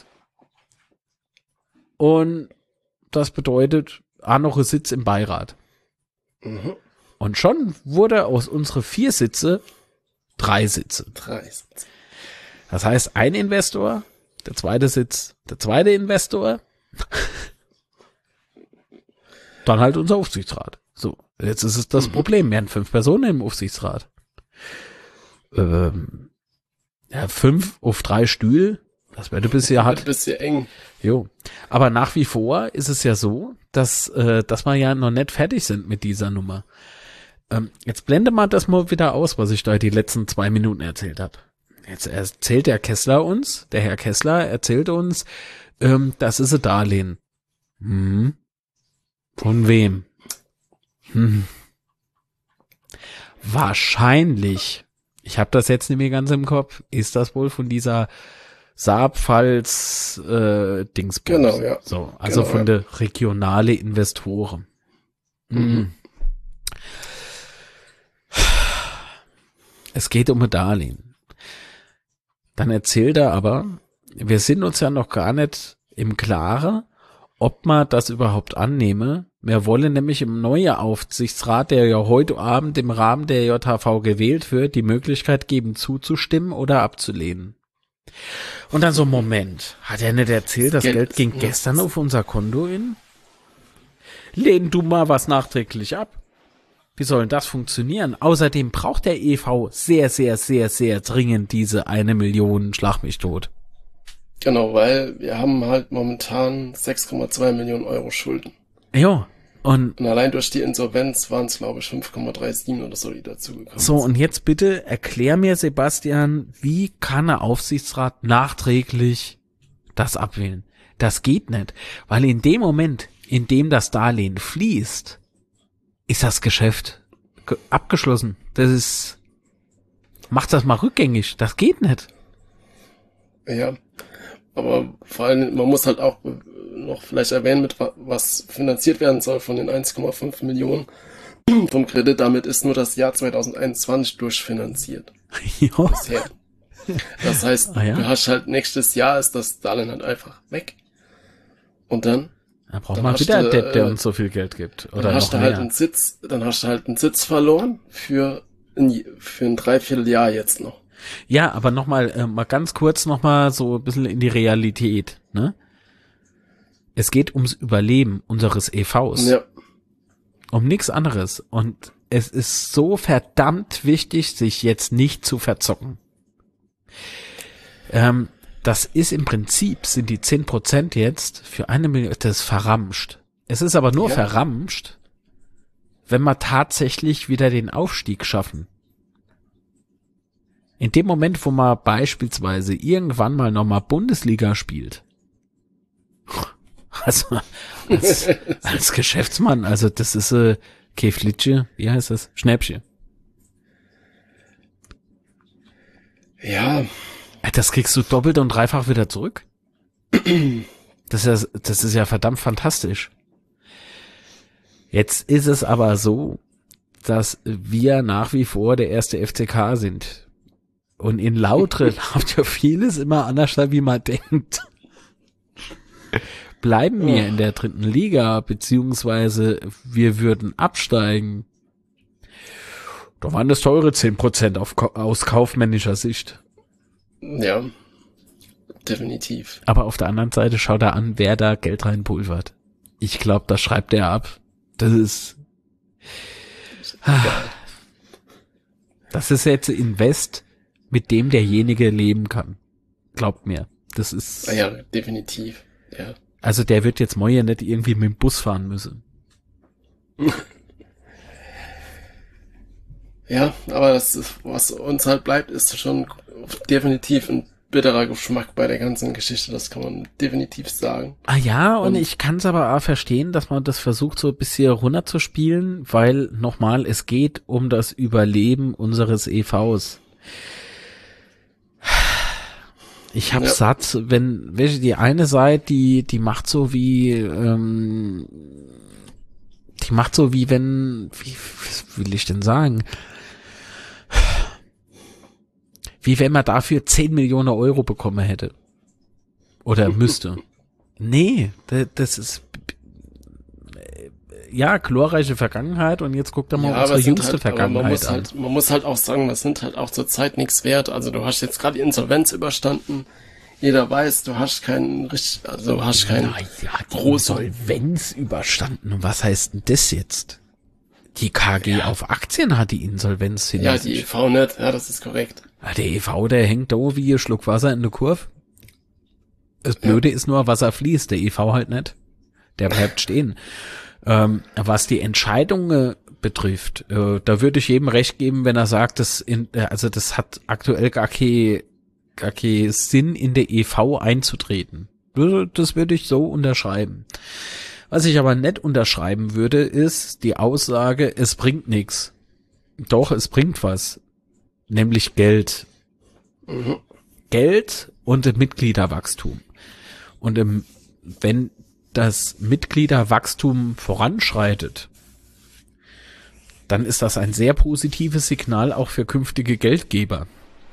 Und das bedeutet, auch noch ein Sitz im Beirat. Mhm. Und schon wurde aus unsere vier Sitze drei Sitze. Drei Sitze. Das heißt, ein Investor, der zweite Sitz, der zweite Investor, dann halt unser Aufsichtsrat. So, jetzt ist es das Mhm. Problem, wir haben fünf Personen im Aufsichtsrat. Ähm, Ja, fünf auf drei Stühle, das wäre ein bisschen hart. Ein bisschen eng. Jo. Aber nach wie vor ist es ja so, dass, äh, dass wir ja noch nicht fertig sind mit dieser Nummer. Ähm, jetzt blende mal das mal wieder aus, was ich da die letzten zwei Minuten erzählt habe. Jetzt erzählt der Kessler uns, der Herr Kessler erzählt uns, ähm, das ist ein Darlehen. Hm. Von wem? Hm. Wahrscheinlich, ich habe das jetzt nicht mehr ganz im Kopf, ist das wohl von dieser Saarpfalz äh, Dingsbums. Genau, ja. So, also genau, von ja. der regionale Investoren. Mhm. Es geht um ein Darlehen. Dann erzählt er aber, wir sind uns ja noch gar nicht im Klaren, ob man das überhaupt annehme. Wir wollen nämlich im neuen Aufsichtsrat, der ja heute Abend im Rahmen der J H V gewählt wird, die Möglichkeit geben, zuzustimmen oder abzulehnen. Und dann so, Moment, hat er nicht erzählt, das Geld Geld ist- ging gestern auf unser Konto in? Lehn du mal was nachträglich ab. Wie soll denn das funktionieren? Außerdem braucht der E V sehr, sehr, sehr, sehr dringend diese eine Million Schlag mich tot. Genau, weil wir haben halt momentan sechs Komma zwei Millionen Euro Schulden. Ja, und Und allein durch die Insolvenz waren es, glaube ich, fünf Komma siebenunddreißig oder so, die dazugekommen so, sind. und jetzt bitte erklär mir, Sebastian, wie kann ein Aufsichtsrat nachträglich das abwählen? Das geht nicht, weil in dem Moment, in dem das Darlehen fließt, ist das Geschäft ge- abgeschlossen. Das ist, macht das mal rückgängig. Das geht nicht. Ja, aber vor allem, man muss halt auch noch vielleicht erwähnen, mit wa- was finanziert werden soll von den eins Komma fünf Millionen vom Kredit. Damit ist nur das Jahr zwanzig einundzwanzig durchfinanziert Ja. bisher. Das heißt, Ah, ja? du hast halt nächstes Jahr ist das Darlehen halt einfach weg. Und dann, Da braucht Dann man hast wieder einen du, Depp, der äh, uns so viel Geld gibt. dann Oder hast noch du halt mehr. einen Sitz, dann hast du halt einen Sitz verloren für ein, für ein Dreivierteljahr jetzt noch. Ja, aber nochmal, äh, mal ganz kurz nochmal so ein bisschen in die Realität, ne? Es geht ums Überleben unseres E Vs. Ja, Um nichts anderes. Und es ist so verdammt wichtig, sich jetzt nicht zu verzocken. Ähm, das ist im Prinzip, sind die zehn Prozent jetzt für eine Million, das ist verramscht. Es ist aber nur Ja. verramscht, wenn wir tatsächlich wieder den Aufstieg schaffen. In dem Moment, wo man beispielsweise irgendwann mal nochmal Bundesliga spielt, also als, als Geschäftsmann, also das ist äh, Käflitsche, wie heißt das? Schnäppchen. ja, Das kriegst du doppelt und dreifach wieder zurück. Das ist ja, das ist ja verdammt fantastisch. Jetzt ist es aber so, dass wir nach wie vor der erste F C K sind. Und in Lautre läuft ja vieles immer anders, wie man denkt. Bleiben wir in der dritten Liga, beziehungsweise wir würden absteigen. Da waren das teure zehn Prozent auf, aus kaufmännischer Sicht. ja, definitiv. Aber auf der anderen Seite schau da an, wer da Geld reinpulvert. Ich glaube, das schreibt er ab. Das ist, das ist jetzt Invest, mit dem derjenige leben kann. Glaubt mir. Das ist, Ah ja, definitiv. Ja. also der wird jetzt morgen nicht irgendwie mit dem Bus fahren müssen. Ja, aber das ist, was uns halt bleibt, ist schon definitiv ein bitterer Geschmack bei der ganzen Geschichte. Das kann man definitiv sagen. Ah ja, und, Und- ich kann es aber auch verstehen, dass man das versucht so ein bisschen runterzuspielen, weil nochmal, es geht um das Überleben unseres E Vs. Ich hab Ja. satt, wenn, welche die eine Seite, die, die macht so wie, ähm, die macht so wie wenn, wie, wie will ich denn sagen? Wie wenn man dafür zehn Millionen Euro bekommen hätte. Oder müsste. Nee, das, das ist, ja, glorreiche Vergangenheit und jetzt guckt er mal Ja, unsere es sind jüngste halt, aber man Vergangenheit muss an. halt, man muss halt auch sagen, das sind halt auch zur Zeit nichts wert. Also du hast jetzt gerade die Insolvenz überstanden. Jeder weiß, du hast keinen richtig, also du hast keinen Na ja, die großen. Insolvenz überstanden. Und was heißt denn das jetzt? Die K G Ja. auf Aktien hat die Insolvenz hinter Ja, sich. die E V nicht, ja, das ist korrekt. Ja, der E V, der hängt da wie ein Schluck Wasser in der Kurve. Das Blöde ja. ist nur, Wasser fließt, der E V halt nicht. Der bleibt stehen. Ähm, was die Entscheidungen betrifft, äh, da würde ich jedem recht geben, wenn er sagt, das in, äh, also das hat aktuell gar kein, gar kein Sinn, in der E V einzutreten. Das würde ich so unterschreiben. Was ich aber nicht unterschreiben würde, ist die Aussage, es bringt nichts. Doch, es bringt was. Nämlich Geld. Mhm. Geld und Mitgliederwachstum. Und im, wenn das Mitgliederwachstum voranschreitet, dann ist das ein sehr positives Signal auch für künftige Geldgeber.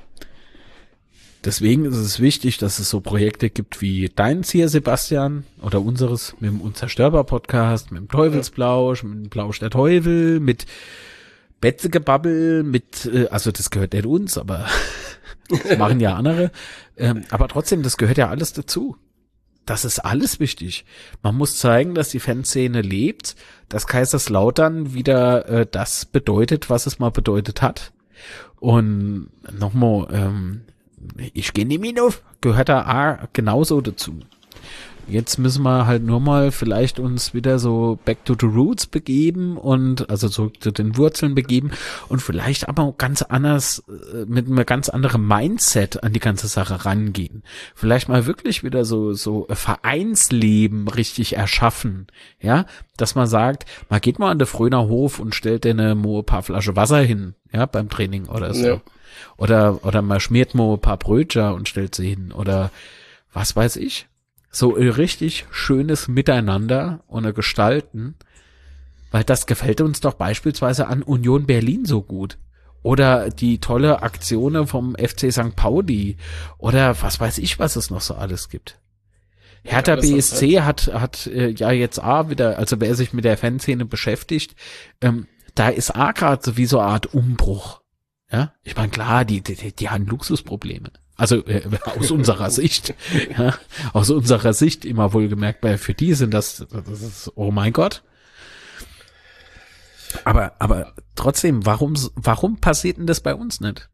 Deswegen ist es wichtig, dass es so Projekte gibt wie deins hier, Sebastian, oder unseres mit dem Unzerstörbar-Podcast, mit dem Teufelsplausch, mit dem Plausch der Teufel, mit Betzegebabbel, mit, äh, also das gehört nicht uns, aber das machen ja andere. Ähm, aber trotzdem, das gehört ja alles dazu. Das ist alles wichtig. Man muss zeigen, dass die Fanszene lebt, dass Kaiserslautern wieder äh, das bedeutet, was es mal bedeutet hat. Und nochmal, ähm, ich gehe nicht mehr auf, gehört da A genauso dazu. Jetzt müssen wir halt nur mal vielleicht uns wieder so back to the roots begeben und also zurück zu den Wurzeln begeben und vielleicht aber auch ganz anders, mit einem ganz anderen Mindset an die ganze Sache rangehen. Vielleicht mal wirklich wieder so, so Vereinsleben richtig erschaffen, ja, dass man sagt, man geht mal an den Fröner Hof und stellt dir eine Mo paar Flasche Wasser hin, ja, beim Training oder so. Ja. Oder, oder man schmiert mal ein paar Brötchen und stellt sie hin oder was weiß ich. So ein richtig schönes Miteinander und ein Gestalten, weil das gefällt uns doch beispielsweise an Union Berlin so gut. Oder die tolle Aktionen vom F C Sankt Pauli oder was weiß ich, was es noch so alles gibt. Hertha ja, B S C halt hat hat äh, ja jetzt A wieder, also wer sich mit der Fanszene beschäftigt, ähm, da ist A gerade so wie so eine Art Umbruch. Ja, ich meine, klar, die, die, die haben Luxusprobleme. Also äh, aus unserer Sicht, ja, aus unserer Sicht immer wohlgemerkt, weil für die sind das, das ist, oh mein Gott. Aber, aber trotzdem, warum, warum passiert denn das bei uns nicht?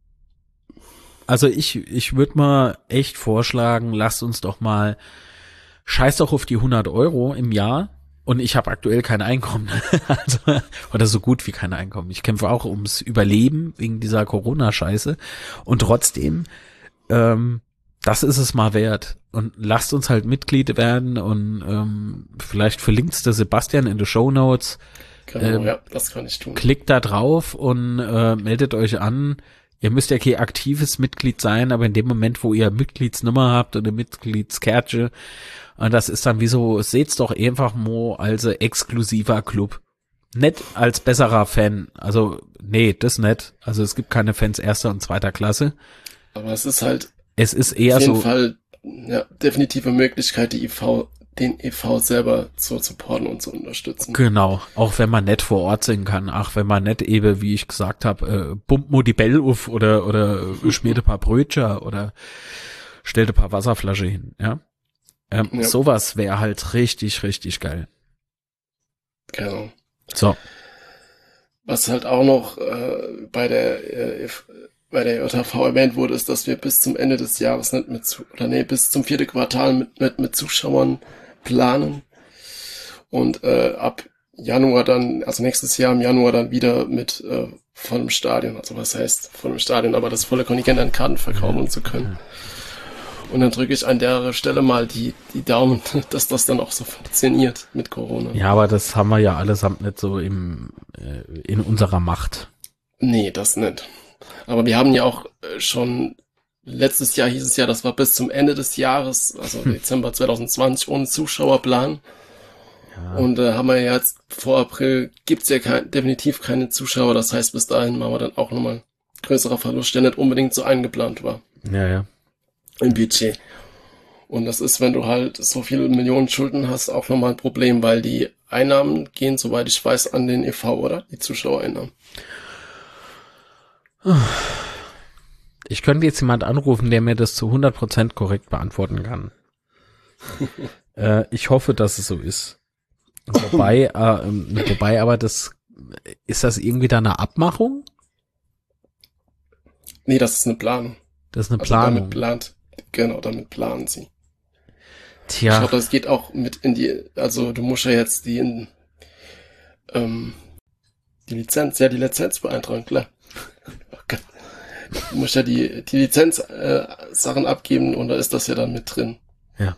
Also ich, ich würde mal echt vorschlagen, lasst uns doch mal, scheiß doch auf die hundert Euro im Jahr. Und ich habe aktuell kein Einkommen, also, oder so gut wie kein Einkommen. Ich kämpfe auch ums Überleben wegen dieser Corona-Scheiße. Und trotzdem, ähm, das ist es mal wert. Und lasst uns halt Mitglied werden und ähm, vielleicht verlinkt's der Sebastian in den Shownotes. Genau, ähm, ja, das kann ich tun. Klickt da drauf und äh, meldet euch an. Ihr müsst ja kein aktives Mitglied sein, aber in dem Moment, wo ihr Mitgliedsnummer habt oder Mitgliedskärtchen, und das ist dann wie so, seht's doch einfach mal als exklusiver Club. Nicht als besserer Fan. Also, nee, das nicht. Also es gibt keine Fans erster und zweiter Klasse. Aber es ist halt es ist eher auf jeden so, Fall ja, definitive Möglichkeit, die E V, den E V selber zu supporten und zu unterstützen. Genau, auch wenn man nicht vor Ort singen kann, ach, wenn man nicht eben, wie ich gesagt habe, äh, pumpt mo die Bell auf oder oder schmiert ein paar Brötchen oder stellt ein paar Wasserflasche hin, ja. Ähm, ja. Sowas wäre halt richtig, richtig geil. Genau. So. Was halt auch noch äh, bei der äh, bei der J H V erwähnt wurde, ist, dass wir bis zum Ende des Jahres nicht mit zu, oder nee, bis zum vierten Quartal mit, mit, mit Zuschauern planen und äh, ab Januar dann, also nächstes Jahr im Januar dann wieder mit äh, vollem Stadion, also was heißt vollem Stadion, aber das volle Kontingent an Karten verkaufen ja. zu können. Und dann drücke ich an der Stelle mal die, die Daumen, dass das dann auch so funktioniert mit Corona. Ja, aber das haben wir ja allesamt nicht so im, äh, in unserer Macht. Nee, das nicht. Aber wir haben ja auch schon, letztes Jahr hieß es ja, das war bis zum Ende des Jahres, also hm. Dezember zwanzig zwanzig, ohne Zuschauerplan. Ja. Und äh, haben wir ja jetzt vor April, gibt's ja kein, definitiv keine Zuschauer. Das heißt, bis dahin machen wir dann auch nochmal größerer Verlust, der nicht unbedingt so eingeplant war. Ja, ja. Im Budget. Und das ist, wenn du halt so viele Millionen Schulden hast, auch nochmal ein Problem, weil die Einnahmen gehen, soweit ich weiß, an den E V, oder? Die Zuschauereinnahmen. Ich könnte jetzt jemand anrufen, der mir das zu hundert Prozent korrekt beantworten kann. äh, ich hoffe, dass es so ist. Wobei, äh, wobei aber das ist das irgendwie da eine Abmachung? Nee, das ist eine Planung. Das ist eine Also Planung. damit plant, genau, damit planen sie. Tja. Ich glaube, das geht auch mit in die, also du musst ja jetzt die, in, ähm, die Lizenz, ja, die Lizenz beeintragen, klar. Oh Gott. Du musst ja die, die Lizenz, äh, Sachen abgeben und da ist das ja dann mit drin. Ja.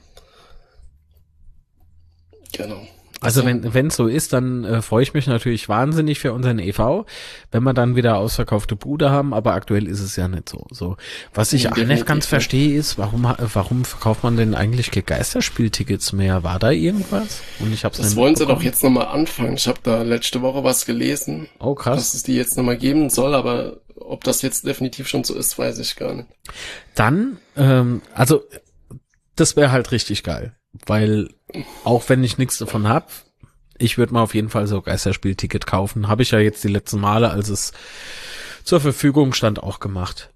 Genau. Also wenn wenn es so ist, dann äh, freue ich mich natürlich wahnsinnig für unseren E V, wenn wir dann wieder ausverkaufte Bude haben, aber aktuell ist es ja nicht so. So, was ich Nee, auch nicht definitiv ganz nicht. verstehe, ist, warum warum verkauft man denn eigentlich keine Geisterspieltickets mehr? War da irgendwas? Und ich hab's Das nicht wollen sie mitbekommen. doch jetzt nochmal anfangen. Ich habe da letzte Woche was gelesen, Oh krass. dass es die jetzt nochmal geben soll, aber ob das jetzt definitiv schon so ist, weiß ich gar nicht. Dann, ähm, also das wäre halt richtig geil, weil auch wenn ich nichts davon hab, ich würde mal auf jeden Fall so Geisterspielticket kaufen. Habe ich ja jetzt die letzten Male, als es zur Verfügung stand, auch gemacht.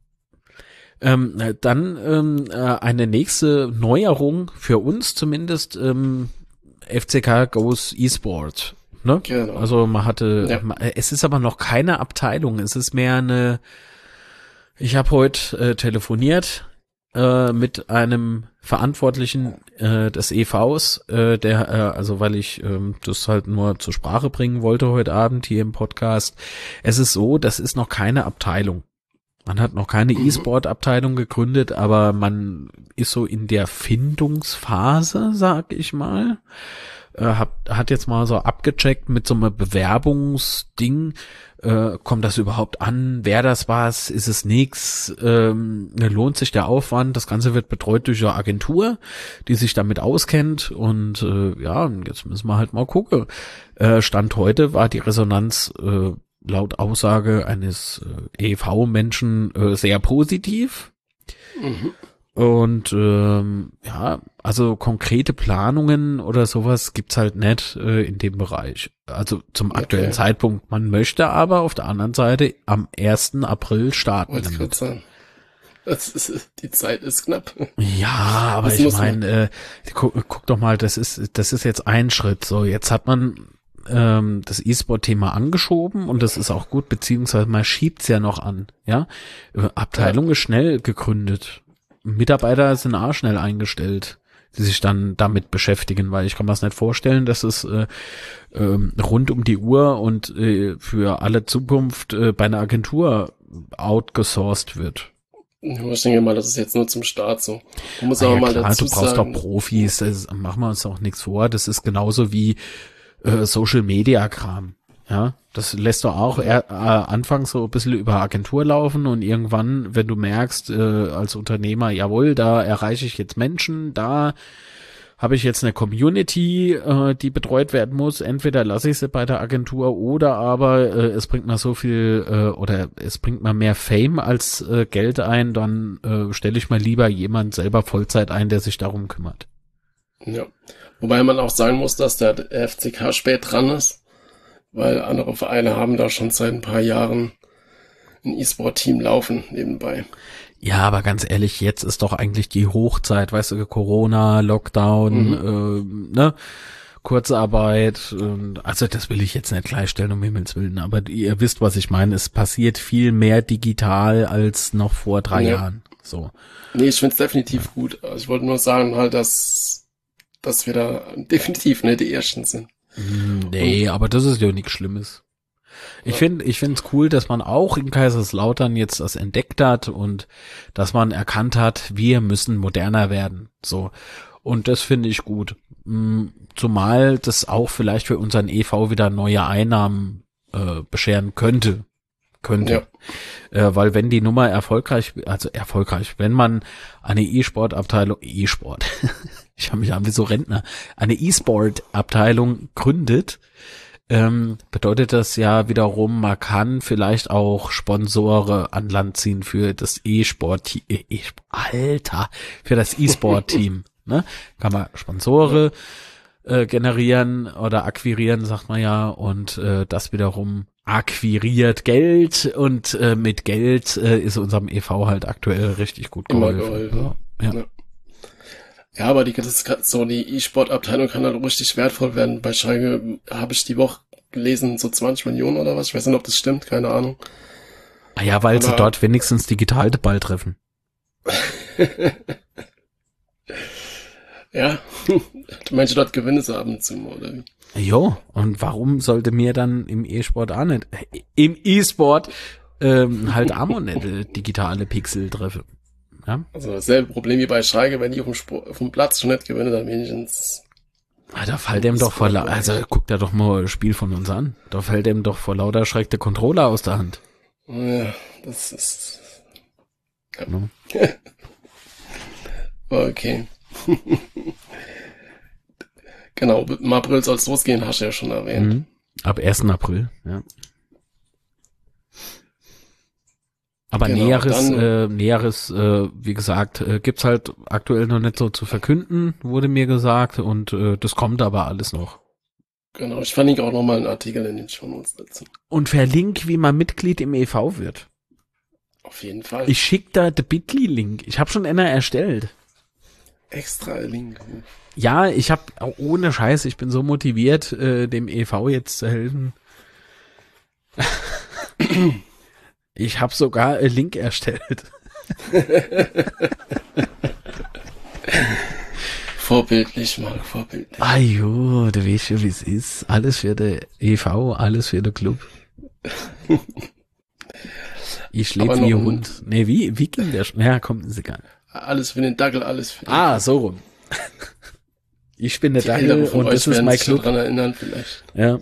Ähm, dann ähm, äh, eine nächste Neuerung für uns zumindest, ähm, F C K Goes eSport. Ne? Genau. Also man hatte, Ja. ma- es ist aber noch keine Abteilung, es ist mehr eine, ich habe heute äh, telefoniert äh, mit einem Verantwortlichen äh, des E Vs, äh, der, äh, also weil ich ähm, das halt nur zur Sprache bringen wollte heute Abend hier im Podcast. Es ist so, das ist noch keine Abteilung. Man hat noch keine Mhm. E-Sport-Abteilung gegründet, aber man ist so in der Findungsphase, sag ich mal. Äh, hat, hat jetzt mal so abgecheckt mit so einem Bewerbungsding. Äh, kommt das überhaupt an? Wäre das was? Ist es nix? Ähm, lohnt sich der Aufwand? Das Ganze wird betreut durch eine Agentur, die sich damit auskennt. Und äh, ja, jetzt müssen wir halt mal gucken. Äh, Stand heute war die Resonanz äh, laut Aussage eines äh, E V-Menschen äh, sehr positiv. Mhm. Und ähm, ja, also konkrete Planungen oder sowas gibt's halt nicht äh, in dem Bereich. Also zum aktuellen Okay. Zeitpunkt. Man möchte aber auf der anderen Seite am ersten April starten. Wollte ich gerade damit. sagen. Das ist, die Zeit ist knapp. Ja, aber Das ich muss man. meine, äh, guck, guck doch mal, das ist das ist jetzt ein Schritt. So, jetzt hat man ähm, das E-Sport-Thema angeschoben und das ist auch gut, beziehungsweise man schiebt's ja noch an. Ja, Äh, Abteilung ist schnell gegründet. Mitarbeiter sind auch schnell eingestellt, die sich dann damit beschäftigen, weil ich kann mir das nicht vorstellen, dass es äh, ähm, rund um die Uhr und äh, für alle Zukunft äh, bei einer Agentur outgesourced wird. Ich denke mal, das ist jetzt nur zum Start so. Man muss Ah aber ja, mal klar, dazu du brauchst sagen, doch Profis, das machen wir uns auch nichts vor. Das ist genauso wie äh, Social Media Kram. Ja, das lässt du auch eher, äh, anfangs so ein bisschen über Agentur laufen und irgendwann, wenn du merkst, äh, als Unternehmer, jawohl, da erreiche ich jetzt Menschen, da habe ich jetzt eine Community, äh, die betreut werden muss. Entweder lasse ich sie bei der Agentur oder aber äh, es bringt mir so viel äh, oder es bringt mir mehr Fame als äh, Geld ein, dann äh, stelle ich mal lieber jemand selber Vollzeit ein, der sich darum kümmert. ja. Wobei man auch sagen muss, dass der F C K spät dran ist, weil andere Vereine haben da schon seit ein paar Jahren ein E-Sport-Team laufen nebenbei. Ja, aber ganz ehrlich, jetzt ist doch eigentlich die Hochzeit, weißt du, Corona, Lockdown, Mhm. ähm, ne, Kurzarbeit, und, also das will ich jetzt nicht gleichstellen, um Himmels Willen, aber ihr wisst, was ich meine, es passiert viel mehr digital als noch vor drei Ja. Jahren, so. Nee, ich find's definitiv gut. Also ich wollte nur sagen halt, dass, dass wir da definitiv nicht die Ersten sind. Nee, aber das ist ja nichts Schlimmes. Ich Ja. finde, ich finde es cool, dass man auch in Kaiserslautern jetzt das entdeckt hat und dass man erkannt hat, wir müssen moderner werden. So. Und das finde ich gut. Mm, Zumal das auch vielleicht für unseren E V wieder neue Einnahmen äh, bescheren könnte. Könnte. Äh, weil wenn die Nummer erfolgreich, also erfolgreich, wenn man eine E-Sport-Abteilung, E-Sport, ich habe mich an wie so Rentner, eine E-Sport-Abteilung gründet, ähm, bedeutet das ja wiederum, man kann vielleicht auch Sponsore an Land ziehen für das E-Sport, e e Alter, für das E-Sport-Team, ne? Kann man Sponsore äh, generieren oder akquirieren, sagt man ja, und äh, das wiederum akquiriert Geld und äh, mit Geld äh, ist unserem E V halt aktuell richtig gut Immer geholfen. geholfen. Ja. Ja. Ja, aber die, das ist grad so, die E-Sport-Abteilung kann halt richtig wertvoll werden. Bei Schalke habe ich die Woche gelesen, so zwanzig Millionen oder was. Ich weiß nicht, ob das stimmt, keine Ahnung. Ah ja, weil Aber sie dort wenigstens digital den Ball treffen. Ja, du meinst, dort gewinnen sie ab und zu, oder wie? Jo, und warum sollte mir dann im E-Sport auch nicht, äh, im E-Sport ähm, halt auch nicht äh, digitale Pixel treffen? Ja? Also dasselbe Problem wie bei Schalke, wenn die auf dem, Sport, auf dem Platz schon nicht gewinnen, dann wenigstens. Ah, da fällt dem doch vor lauter, also guck da doch mal das Spiel von uns an. Da fällt dem doch vor lauter Schreck der Controller aus der Hand. Ja, das ist. Ja. No. Okay. Genau, im April soll es losgehen, hast du ja schon erwähnt. Mhm. Ab ersten April, ja. Aber Genau, Näheres, dann- äh, Näheres, äh, wie gesagt, äh, gibt's halt aktuell noch nicht so zu verkünden, wurde mir gesagt, und äh, das kommt aber alles noch. Genau, ich verlinke auch nochmal einen Artikel in den Shownotes dazu. Und verlink, wie man Mitglied im E V wird. Auf jeden Fall. Ich schick da den Bitly-Link. Ich habe schon einer erstellt. Extra Link. Ja, ich habe ohne Scheiß, ich bin so motiviert, äh, dem E V jetzt zu helfen. Ich habe sogar einen Link erstellt. Vorbildlich, Marc, vorbildlich. Ah jo, du weißt schon, wie es ist. Alles für den E V, alles für den Club. Ich lebe Aber wie noch ein ein- Hund. Nee, wie, wie ging der? Sch- Ja, komm, ist egal. Alles für den Dackel, alles für den Ah, so rum. Ich bin der Die Dackel Älteren von und euch das ist werden mein sich Club. daran erinnern vielleicht. Ja.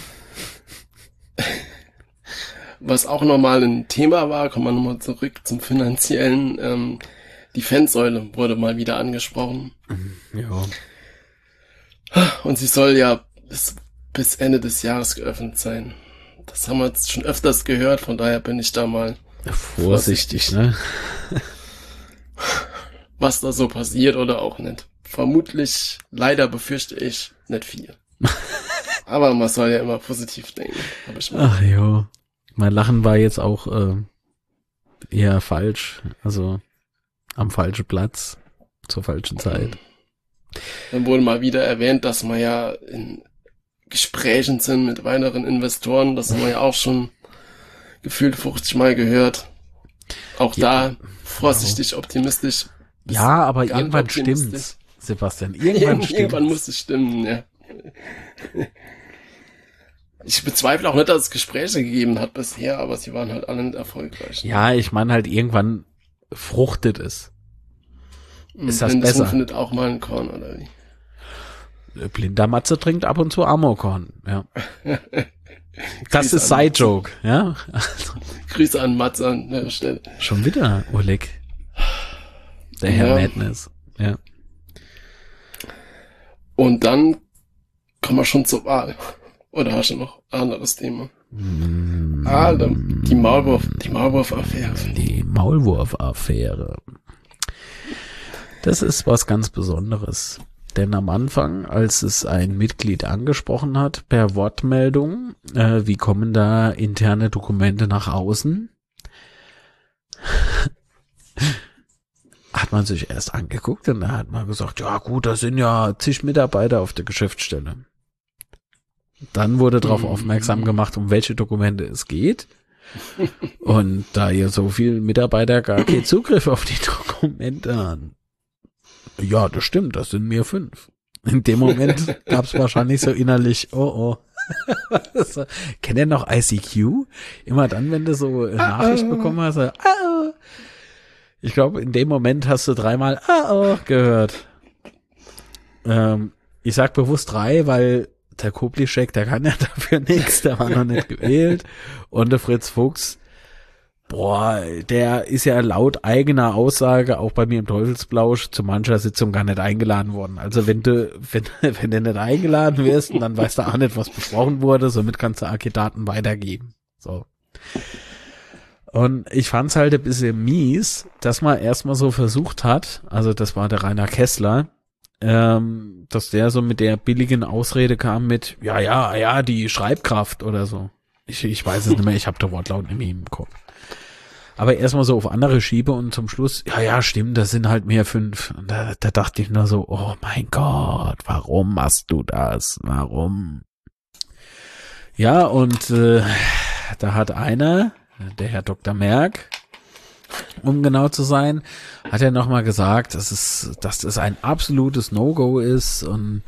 Was auch nochmal ein Thema war, kommen wir nochmal zurück zum Finanziellen. Ähm, die Fansäule wurde mal wieder angesprochen. Ja. Und sie soll ja bis, bis Ende des Jahres geöffnet sein. Das haben wir jetzt schon öfters gehört, von daher bin ich da mal, Vorsichtig, ne? was da so passiert oder auch nicht. Vermutlich, leider befürchte ich, nicht viel. Aber man soll ja immer positiv denken. Hab ich mal. Ach jo. Mein Lachen war jetzt auch äh, eher falsch. Also am falschen Platz, zur falschen Zeit. Dann wurde mal wieder erwähnt, dass wir ja in Gesprächen sind mit weiteren Investoren. Das haben wir ja auch schon gefühlt fünfzig Mal gehört. Auch Ja. da vorsichtig optimistisch. bis Ja, aber gar nicht irgendwann optimistisch. stimmt's, Sebastian. Irgendwann Irgendwann, stimmt's. irgendwann muss es stimmen, ja. Ich bezweifle auch nicht, dass es Gespräche gegeben hat bisher, aber sie waren halt alle nicht erfolgreich. Ja, ich meine halt, irgendwann fruchtet es. ist das Denn besser. Das findet auch mal ein Korn, oder wie? Blinder Matze trinkt ab und zu Amorkorn, ja. Das Grüße ist an Side-Joke, ja. Also, Grüße an Mats an der Stelle. schon wieder, Oleg. Der Herr Ja. Madness, ja. Und dann kommen wir schon zur Wahl. Oder hast du noch ein anderes Thema? Mm, Ah, dann die Maulwurf, die Maulwurf-Affäre. Die Maulwurf-Affäre. Das ist was ganz Besonderes. Denn am Anfang, als es ein Mitglied angesprochen hat, per Wortmeldung, äh, wie kommen da interne Dokumente nach außen, hat man sich erst angeguckt und da hat man gesagt, ja gut, da sind ja zig Mitarbeiter auf der Geschäftsstelle. Dann wurde darauf Mhm. aufmerksam gemacht, um welche Dokumente es geht. Und da ja so viele Mitarbeiter gar keinen Zugriff auf die Dokumente haben. Ja, das stimmt, das sind mir fünf. In dem Moment gab es wahrscheinlich so innerlich, oh oh. so, kennt ihr noch I C Q? Immer dann, wenn du so eine Nachricht bekommen hast, so, ah, oh. Ich glaube, in dem Moment hast du dreimal ah, oh gehört. Ähm, ich sag bewusst drei, weil der Koblischek, der kann ja dafür nichts, der war noch nicht gewählt. Und der Fritz Fuchs, boah, der ist ja laut eigener Aussage auch bei mir im Teufelsblausch zu mancher Sitzung gar nicht eingeladen worden. Also wenn du, wenn, wenn du nicht eingeladen wirst, dann weißt du auch nicht, was besprochen wurde, somit kannst du auch keine Daten weitergeben. So. Und ich fand's halt ein bisschen mies, dass man erstmal so versucht hat, also das war der Rainer Kessler, ähm, dass der so mit der billigen Ausrede kam mit, ja, ja, ja, die Schreibkraft oder so. Ich, ich weiß es nicht mehr, ich habe der Wortlaut nicht mehr im Kopf. Aber erstmal so auf andere schiebe und zum Schluss, ja, ja, stimmt, das sind halt mehr fünf. Und da, da dachte ich nur so, oh mein Gott, warum machst du das? Warum? Ja, und äh, da hat einer, der Herr Doktor Merck, um genau zu sein, hat er nochmal gesagt, dass es, dass das ein absolutes No-Go ist und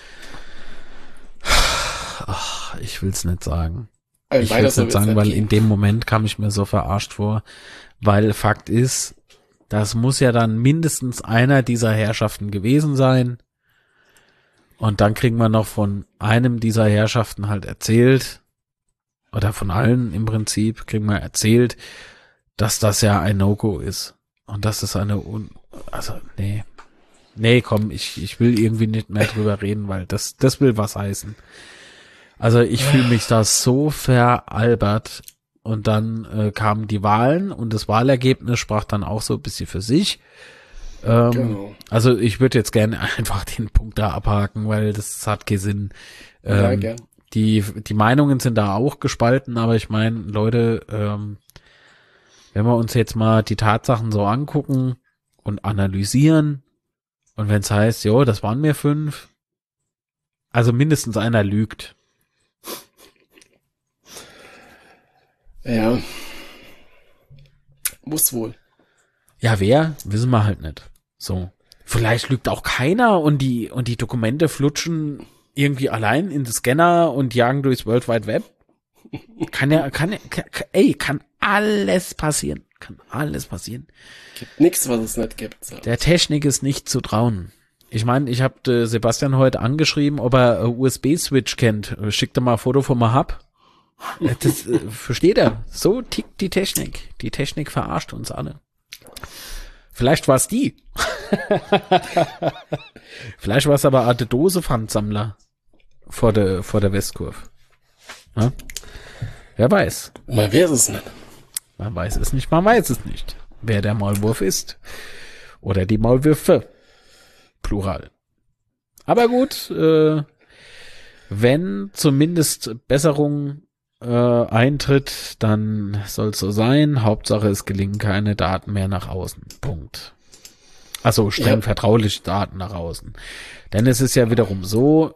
ach, ich will's nicht sagen. Also Ich weiter will's so nicht wird's sagen, nicht weil gehen. in dem Moment kam ich mir so verarscht vor, weil Fakt ist, das muss ja dann mindestens einer dieser Herrschaften gewesen sein. Und dann kriegen wir noch von einem dieser Herrschaften halt erzählt, oder von allen im Prinzip, kriegen wir erzählt, dass das ja ein No-Go ist. Und das ist eine, Un also, nee. Nee, komm, ich, ich will irgendwie nicht mehr drüber reden, weil das, das will was heißen. Also ich fühle mich da so veralbert. Und dann äh, kamen die Wahlen und das Wahlergebnis sprach dann auch so ein bisschen für sich. Ähm, Genau. Also ich würde jetzt gerne einfach den Punkt da abhaken, weil das hat keinen Sinn. Ähm, Ja, gern. die, die Meinungen sind da auch gespalten, aber ich meine, Leute, ähm, wenn wir uns jetzt mal die Tatsachen so angucken und analysieren und wenn es heißt, jo, das waren mir fünf, also mindestens einer lügt. Ja. Muss wohl. Ja, wer? Wissen wir halt nicht. So. Vielleicht lügt auch keiner und die, und die Dokumente flutschen irgendwie allein in den Scanner und jagen durchs World Wide Web. Kann ja, kann, ja- kann, ey, kann alles passieren. Kann alles passieren. Gibt nichts, was es nicht gibt. So. Der Technik ist nicht zu trauen. Ich meine, ich habe Sebastian heute angeschrieben, ob er äh, U S B-Switch kennt. Äh, Schickt er mal ein Foto von meinem Hub. Äh, Das äh, versteht er. So tickt die Technik. Die Technik verarscht uns alle. Vielleicht war es die. Vielleicht war es aber eine Dose-Pfandsammler vor der, vor der Westkurve. Ja? Wer weiß. Man weiß es nicht. Man weiß es nicht, man weiß es nicht. Wer der Maulwurf ist. Oder die Maulwürfe. Plural. Aber gut, äh, wenn zumindest Besserung äh, eintritt, dann soll es so sein. Hauptsache, es gelingen keine Daten mehr nach außen. Punkt. Also streng Ja. vertrauliche Daten nach außen. Denn es ist ja wiederum so,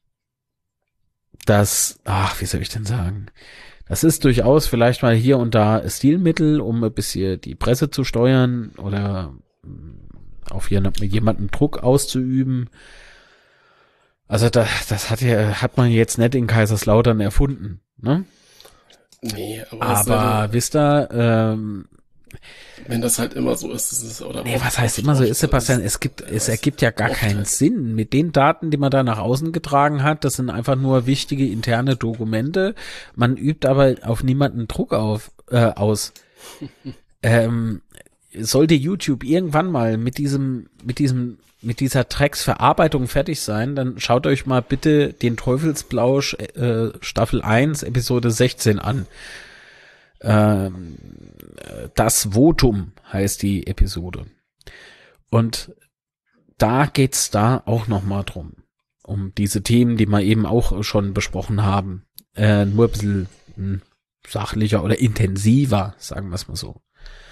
dass, ach, wie soll ich denn sagen? Das ist durchaus vielleicht mal hier und da ein Stilmittel, um ein bisschen die Presse zu steuern oder mh, auf jemanden, jemanden Druck auszuüben. Also das, das hat ja, hat man jetzt nicht in Kaiserslautern erfunden, ne? Nee, aber, es Aber wisst ihr, ähm, halt, wenn das halt immer so ist, ist es oder nee, oft, was heißt oft, immer so oft ist, Sebastian? ist- Es gibt, ja, es ergibt ja gar oft keinen halt. Sinn. Mit den Daten, die man da nach außen getragen hat, das sind einfach nur wichtige interne Dokumente. Man übt aber auf niemanden Druck auf, äh, aus. ähm, sollte YouTube irgendwann mal mit diesem, mit diesem, mit dieser Drecksverarbeitung fertig sein, dann schaut euch mal bitte den Teufelsblausch äh, Staffel eins, Episode sechzehn an. Ähm, das Votum heißt die Episode. Und da geht's da auch noch mal drum. Um diese Themen, die wir eben auch schon besprochen haben. Äh, nur ein bisschen mh, sachlicher oder intensiver, sagen wir es mal so.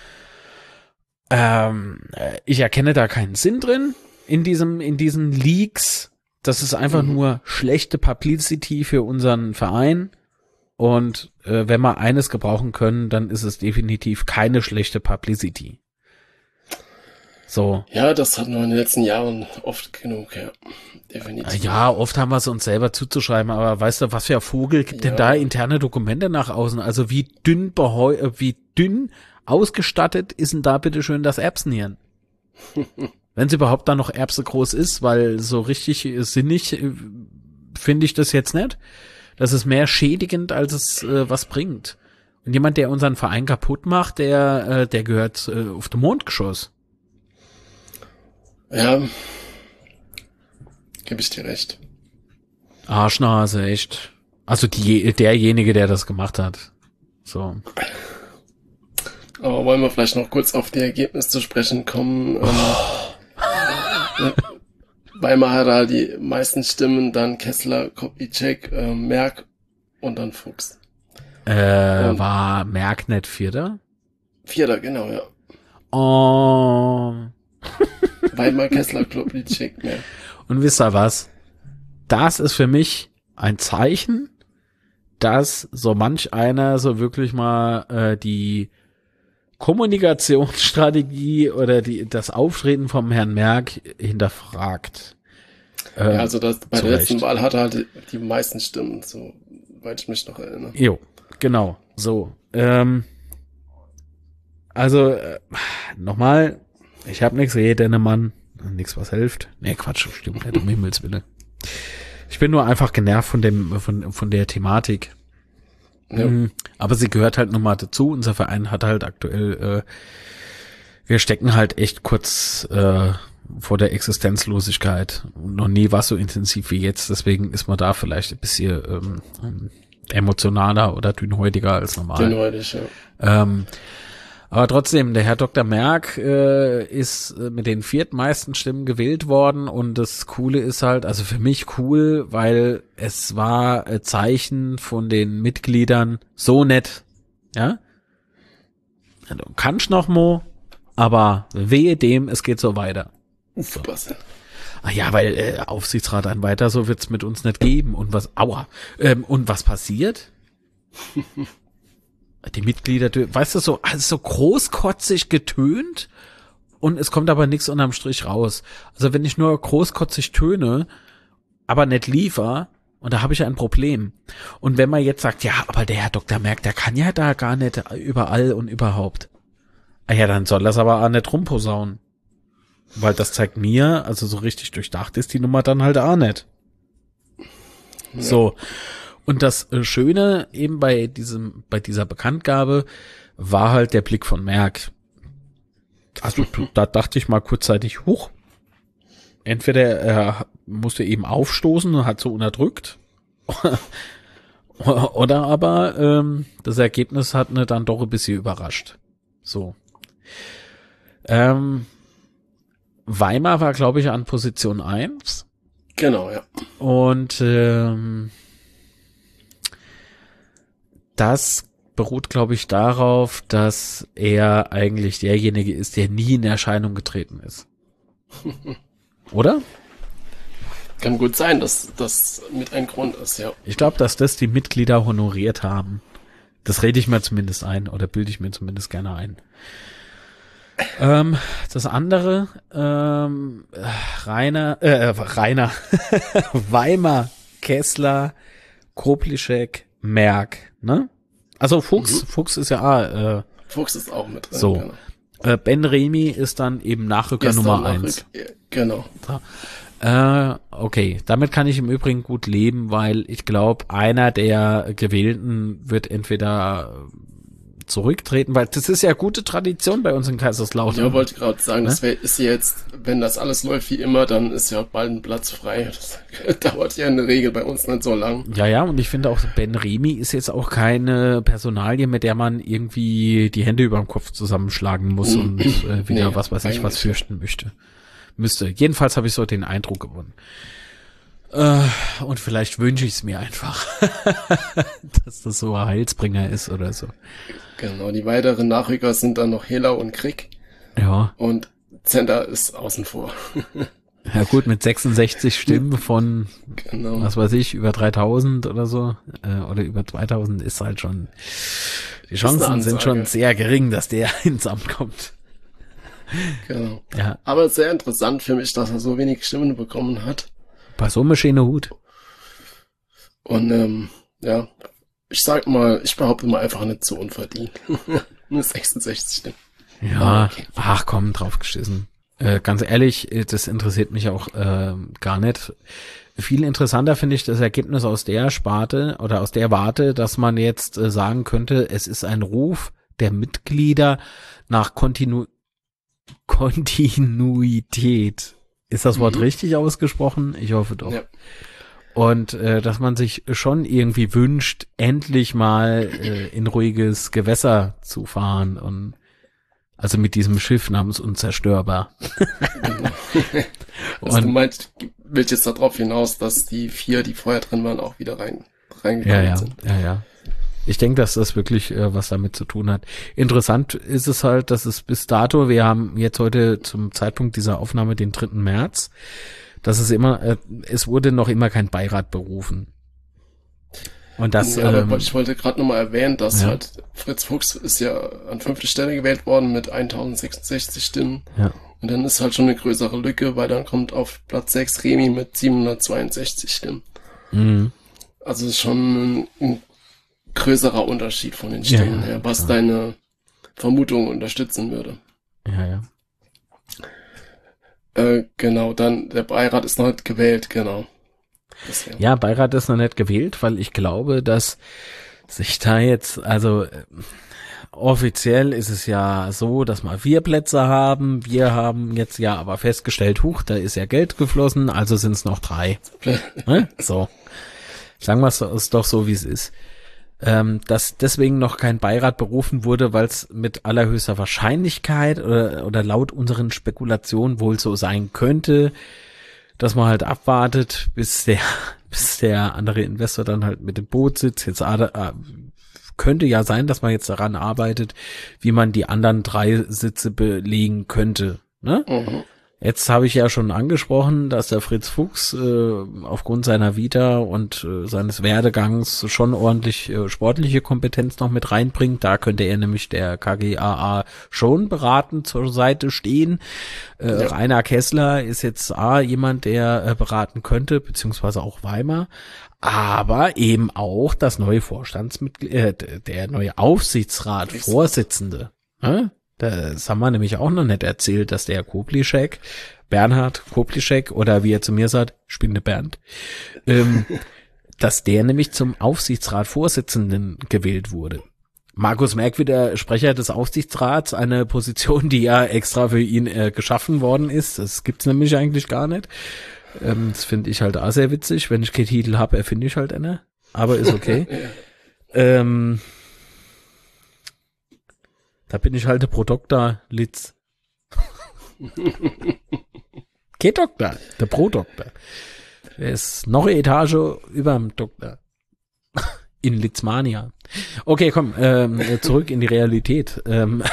Ähm, äh, ich erkenne da keinen Sinn drin in diesem, in diesen Leaks. Das ist einfach Mhm. nur schlechte Publicity für unseren Verein. Und äh, wenn wir eines gebrauchen können, dann ist es definitiv keine schlechte Publicity. So. Ja, das hatten wir in den letzten Jahren oft genug, ja. Definitiv. Ja, oft haben wir es uns selber zuzuschreiben, aber weißt du, was für ein Vogel gibt denn Ja. da interne Dokumente nach außen? Also wie dünn beheu äh, wie dünn ausgestattet ist denn da bitte schön das Erbsenhirn? Wenn es überhaupt da noch Erbse groß ist, weil so richtig äh, sinnig äh, finde ich das jetzt nicht. Das ist mehr schädigend, als es äh, was bringt. Und jemand, der unseren Verein kaputt macht, der äh, der gehört äh, auf dem Mondgeschoss. Ja. Gebe ich dir recht. Arschnase, echt. Also die, derjenige, der das gemacht hat. So. Aber wollen wir vielleicht noch kurz auf die Ergebnisse zu sprechen kommen? Ähm, Weimar hat da die meisten Stimmen, dann Kessler, Kopitschek, äh, Merck und dann Fuchs. Äh, Und- war Merck nicht Vierter? Vierter, genau, ja. Oh. Weimar, Kessler, Kopitschek, Merck. Und wisst ihr was? Das ist für mich ein Zeichen, dass so manch einer so wirklich mal äh, die Kommunikationsstrategie oder die das Auftreten vom Herrn Merck hinterfragt. Ähm, ja, also das, bei der letzten Wahl hat er halt die meisten Stimmen, soweit ich mich noch erinnere. Jo, genau, so. Ähm, also, äh, nochmal, ich habe nichts gegen Mann, nichts was hilft. Nee, Quatsch, stimmt nicht, um Himmels Willen. Ich bin nur einfach genervt von dem, von, von der Thematik. Ja. Mhm, aber sie gehört halt nun mal dazu. Unser Verein hat halt aktuell, äh, wir stecken halt echt kurz äh, vor der Existenzlosigkeit. Noch nie war es so intensiv wie jetzt. Deswegen ist man da vielleicht ein bisschen ähm, emotionaler oder dünnhäutiger als normal. Dünnhäutig, ja. Ähm, aber trotzdem, der Herr Doktor Merck äh, ist äh, mit den viertmeisten Stimmen gewählt worden und das Coole ist halt, also für mich cool, weil es war ein Zeichen von den Mitgliedern so nett, ja. Du kannst noch mo, aber wehe dem, es geht so weiter. So. Ah ja, weil äh, Aufsichtsrat ein weiter, so wird's mit uns nicht geben. Und was, aua, ähm, und was passiert? Die Mitglieder, weißt du, so, also so großkotzig getönt und es kommt aber nichts unterm Strich raus. Also wenn ich nur großkotzig töne, aber nicht liefer, und da habe ich ein Problem. Und wenn man jetzt sagt, ja, aber der Herr Doktor Merck, der kann ja da gar nicht überall und überhaupt. Ah ja, dann soll das aber auch nicht rumposaunen. Weil das zeigt mir, also so richtig durchdacht ist die Nummer dann halt auch nicht. Ja. So. Und das Schöne eben bei diesem, bei dieser Bekanntgabe war halt der Blick von Merck. Also da dachte ich mal kurzzeitig, huch. Entweder er musste eben aufstoßen und hat so unterdrückt. Oder aber ähm, das Ergebnis hat ne dann doch ein bisschen überrascht. So. Ähm, Weimar war, glaube ich, an Position eins. Genau, ja. Und ähm, das beruht, glaube ich, darauf, dass er eigentlich derjenige ist, der nie in Erscheinung getreten ist. Oder? Kann gut sein, dass das mit ein Grund ist, ja. Ich glaube, dass das die Mitglieder honoriert haben. Das rede ich mir zumindest ein oder bilde ich mir zumindest gerne ein. Ähm, das andere, ähm, Rainer, äh, Rainer, Weimar, Kessler, Koplischek, Merck, ne? Also Fuchs, mhm. Fuchs ist ja, äh, Fuchs ist auch mit drin. So. Genau. Äh, Ben Remy ist dann eben Nachrücker Ist Nummer Nachrück- eins. Genau. So. Äh, okay, damit kann ich im Übrigen gut leben, weil ich glaube, einer der Gewählten wird entweder zurücktreten, weil das ist ja gute Tradition bei uns in Kaiserslautern. Ja, wollte gerade sagen, ne? Das wär, ist jetzt, wenn das alles läuft wie immer, dann ist ja bald ein Platz frei. Das dauert ja in der Regel bei uns nicht so lang. Ja, ja, und ich finde auch, Ben Remy ist jetzt auch keine Personalie, mit der man irgendwie die Hände über dem Kopf zusammenschlagen muss und äh, wieder nee, was weiß ich was fürchten möchte. Müsste. Jedenfalls habe ich so den Eindruck gewonnen. Äh, und vielleicht wünsche ich es mir einfach, dass das so ein Heilsbringer ist oder so. Genau, die weiteren Nachrücker sind dann noch Helau und Krieg. Ja. Und Zender ist außen vor. Ja gut, mit sechsundsechzig Stimmen von, genau. was weiß ich, über dreitausend oder so, äh, oder über zweitausend ist halt schon, die Chancen sind schon sehr gering, dass der ins Amt kommt. Genau. Ja. Aber sehr interessant für mich, dass er so wenig Stimmen bekommen hat. Bei so einem schönen Hut. Und ähm, ja, ich sag mal, ich behaupte mal einfach nicht so unverdient. Nur sechsundsechzig Stimmen. Ja, okay. Ach komm, draufgeschissen. Äh, ganz ehrlich, das interessiert mich auch äh, gar nicht. Viel interessanter finde ich das Ergebnis aus der Sparte oder aus der Warte, dass man jetzt äh, sagen könnte, es ist ein Ruf der Mitglieder nach Kontinu- Kontinuität. Ist das Wort mhm. richtig ausgesprochen? Ich hoffe doch. Ja. Und äh, dass man sich schon irgendwie wünscht, endlich mal äh, in ruhiges Gewässer zu fahren und also mit diesem Schiff namens Unzerstörbar. Genau. Also und, du meinst, willst jetzt darauf hinaus, dass die vier, die vorher drin waren, auch wieder rein reingekommen ja, ja, sind? Ja, ja. Ich denke, dass das wirklich äh, was damit zu tun hat. Interessant ist es halt, dass es bis dato, wir haben jetzt heute zum Zeitpunkt dieser Aufnahme den dritten März, dass es immer, äh, es wurde noch immer kein Beirat berufen. Und das, ja, aber ähm, ich wollte gerade nochmal erwähnen, dass ja. halt Fritz Fuchs ist ja an fünfte Stelle gewählt worden mit tausendsechsundsechzig Stimmen. Ja. Und dann ist halt schon eine größere Lücke, weil dann kommt auf Platz sechs Remy mit siebenhundertzweiundsechzig Stimmen. Mhm. Also ist schon ein, ein größerer Unterschied von den Stimmen Ja, her, was klar. deine Vermutung unterstützen würde. Ja, ja. Äh, genau, dann der Beirat ist noch nicht gewählt, genau. Das wär- Ja, Beirat ist noch nicht gewählt, weil ich glaube, dass sich da jetzt, also äh, offiziell ist es ja so, dass wir vier Plätze haben. Wir haben jetzt ja aber festgestellt, huch, da ist ja Geld geflossen, also sind es noch drei. Ne? So. Sagen wir es doch so, wie es ist. Ähm, dass deswegen noch kein Beirat berufen wurde, weil es mit allerhöchster Wahrscheinlichkeit oder, oder laut unseren Spekulationen wohl so sein könnte, dass man halt abwartet, bis der, bis der andere Investor dann halt mit dem Boot sitzt. Jetzt äh, könnte ja sein, dass man jetzt daran arbeitet, wie man die anderen drei Sitze belegen könnte. Ne? Mhm. Jetzt habe ich ja schon angesprochen, dass der Fritz Fuchs äh, aufgrund seiner Vita und äh, seines Werdegangs schon ordentlich äh, sportliche Kompetenz noch mit reinbringt. Da könnte er nämlich der K G A A schon beratend zur Seite stehen. Äh, Ja. Rainer Kessler ist jetzt A, jemand, der äh, beraten könnte, beziehungsweise auch Weimar, aber eben auch das neue Vorstandsmitglied, äh, der neue Aufsichtsrat-Vorsitzende. Äh? Das haben wir nämlich auch noch nicht erzählt, dass der Koplischek, Bernhard Koplischek, oder wie er zu mir sagt, Spinde Bernd, ähm, dass der nämlich zum Aufsichtsrat-Vorsitzenden gewählt wurde. Markus Merck wieder Sprecher des Aufsichtsrats, eine Position, die ja extra für ihn äh, geschaffen worden ist. Das gibt's nämlich eigentlich gar nicht. Ähm, das finde ich halt auch sehr witzig. Wenn ich keinen Titel habe, erfinde ich halt eine. Aber ist okay. ähm, Da bin ich halt der Pro Doktor Litz. Kein Doktor, der Pro Doktor. Der ist noch eine Etage überm Doktor. In Litzmania. Okay, komm, ähm, zurück in die Realität. Ähm,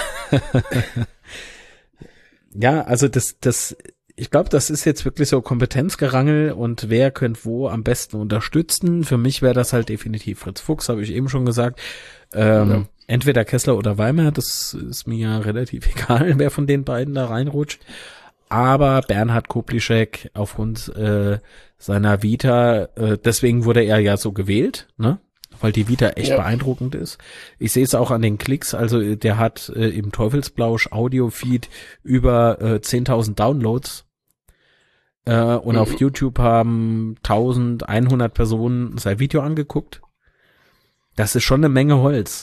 ja, also das, das, ich glaube, das ist jetzt wirklich so Kompetenzgerangel und wer könnte wo am besten unterstützen. Für mich wäre das halt definitiv Fritz Fuchs, habe ich eben schon gesagt. Ähm, Ja. Entweder Kessler oder Weimar, das ist mir ja relativ egal, wer von den beiden da reinrutscht. Aber Bernhard Koplischek aufgrund äh, seiner Vita, äh, deswegen wurde er ja so gewählt, ne? Weil die Vita echt Ja. beeindruckend ist. Ich sehe es auch an den Klicks, also der hat äh, im Teufelsblausch Audio-Feed über äh, zehntausend Downloads. Äh, und Mhm. auf YouTube haben eintausendeinhundert Personen sein Video angeguckt. Das ist schon eine Menge Holz.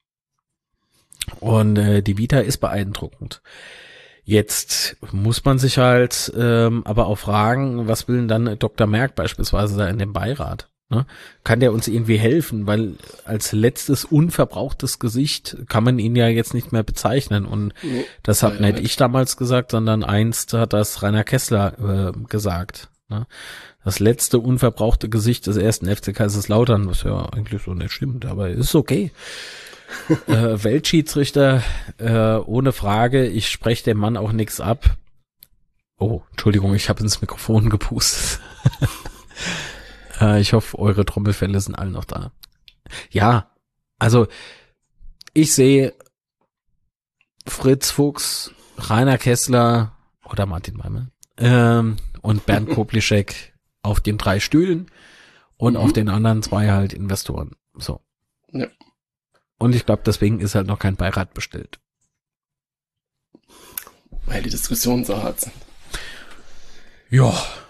Und äh, die Vita ist beeindruckend. Jetzt muss man sich halt ähm, aber auch fragen, was will denn dann Doktor Merck beispielsweise da in dem Beirat? Ne? Kann der uns irgendwie helfen? Weil als letztes unverbrauchtes Gesicht kann man ihn ja jetzt nicht mehr bezeichnen. Und Nee, das hat leider nicht nicht. ich damals gesagt, sondern einst hat das Rainer Kessler äh, gesagt. Ne? Das letzte unverbrauchte Gesicht des ersten F C Kaiserslautern, was ja eigentlich so nicht stimmt, aber ist okay. äh, Weltschiedsrichter, äh, ohne Frage, ich spreche dem Mann auch nichts ab. Oh, Entschuldigung, ich habe ins Mikrofon gepustet. äh, ich hoffe, eure Trommelfälle sind alle noch da. Ja, also ich sehe Fritz Fuchs, Rainer Kessler oder Martin Weimar ähm, und Bernd Koplischek auf den drei Stühlen und Mhm. auf den anderen zwei halt Investoren. So. Ja. Und ich glaube, deswegen ist halt noch kein Beirat bestellt. Weil die Diskussionen so hart sind. Ja.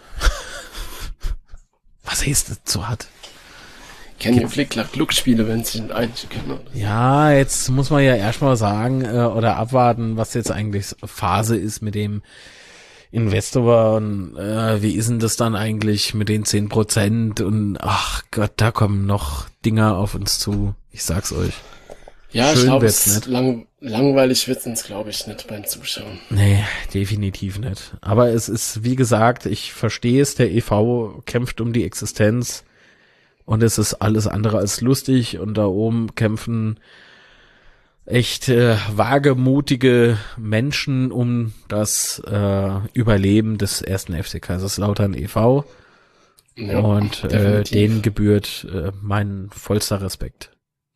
Was heißt das so hart? Kennen die Flick-Klack-Gluck-Spiele, wenn sie sich einig können. Oder? Ja, jetzt muss man ja erstmal sagen äh, oder abwarten, was jetzt eigentlich Phase ist mit dem Investor und äh, wie ist denn das dann eigentlich mit den zehn Prozent und ach Gott, da kommen noch Dinger auf uns zu. Ich sag's euch. Ja, Schön ich glaube, wird's es nicht. lang, langweilig wird's uns, glaube ich, nicht beim Zuschauen. Nee, definitiv nicht. Aber es ist, wie gesagt, ich verstehe es, der E V kämpft um die Existenz und es ist alles andere als lustig und da oben kämpfen echt äh, wagemutige Menschen um das äh, Überleben des ersten F C Kaiserslautern e V. Ja, und äh, definitiv. denen gebührt äh, mein vollster Respekt.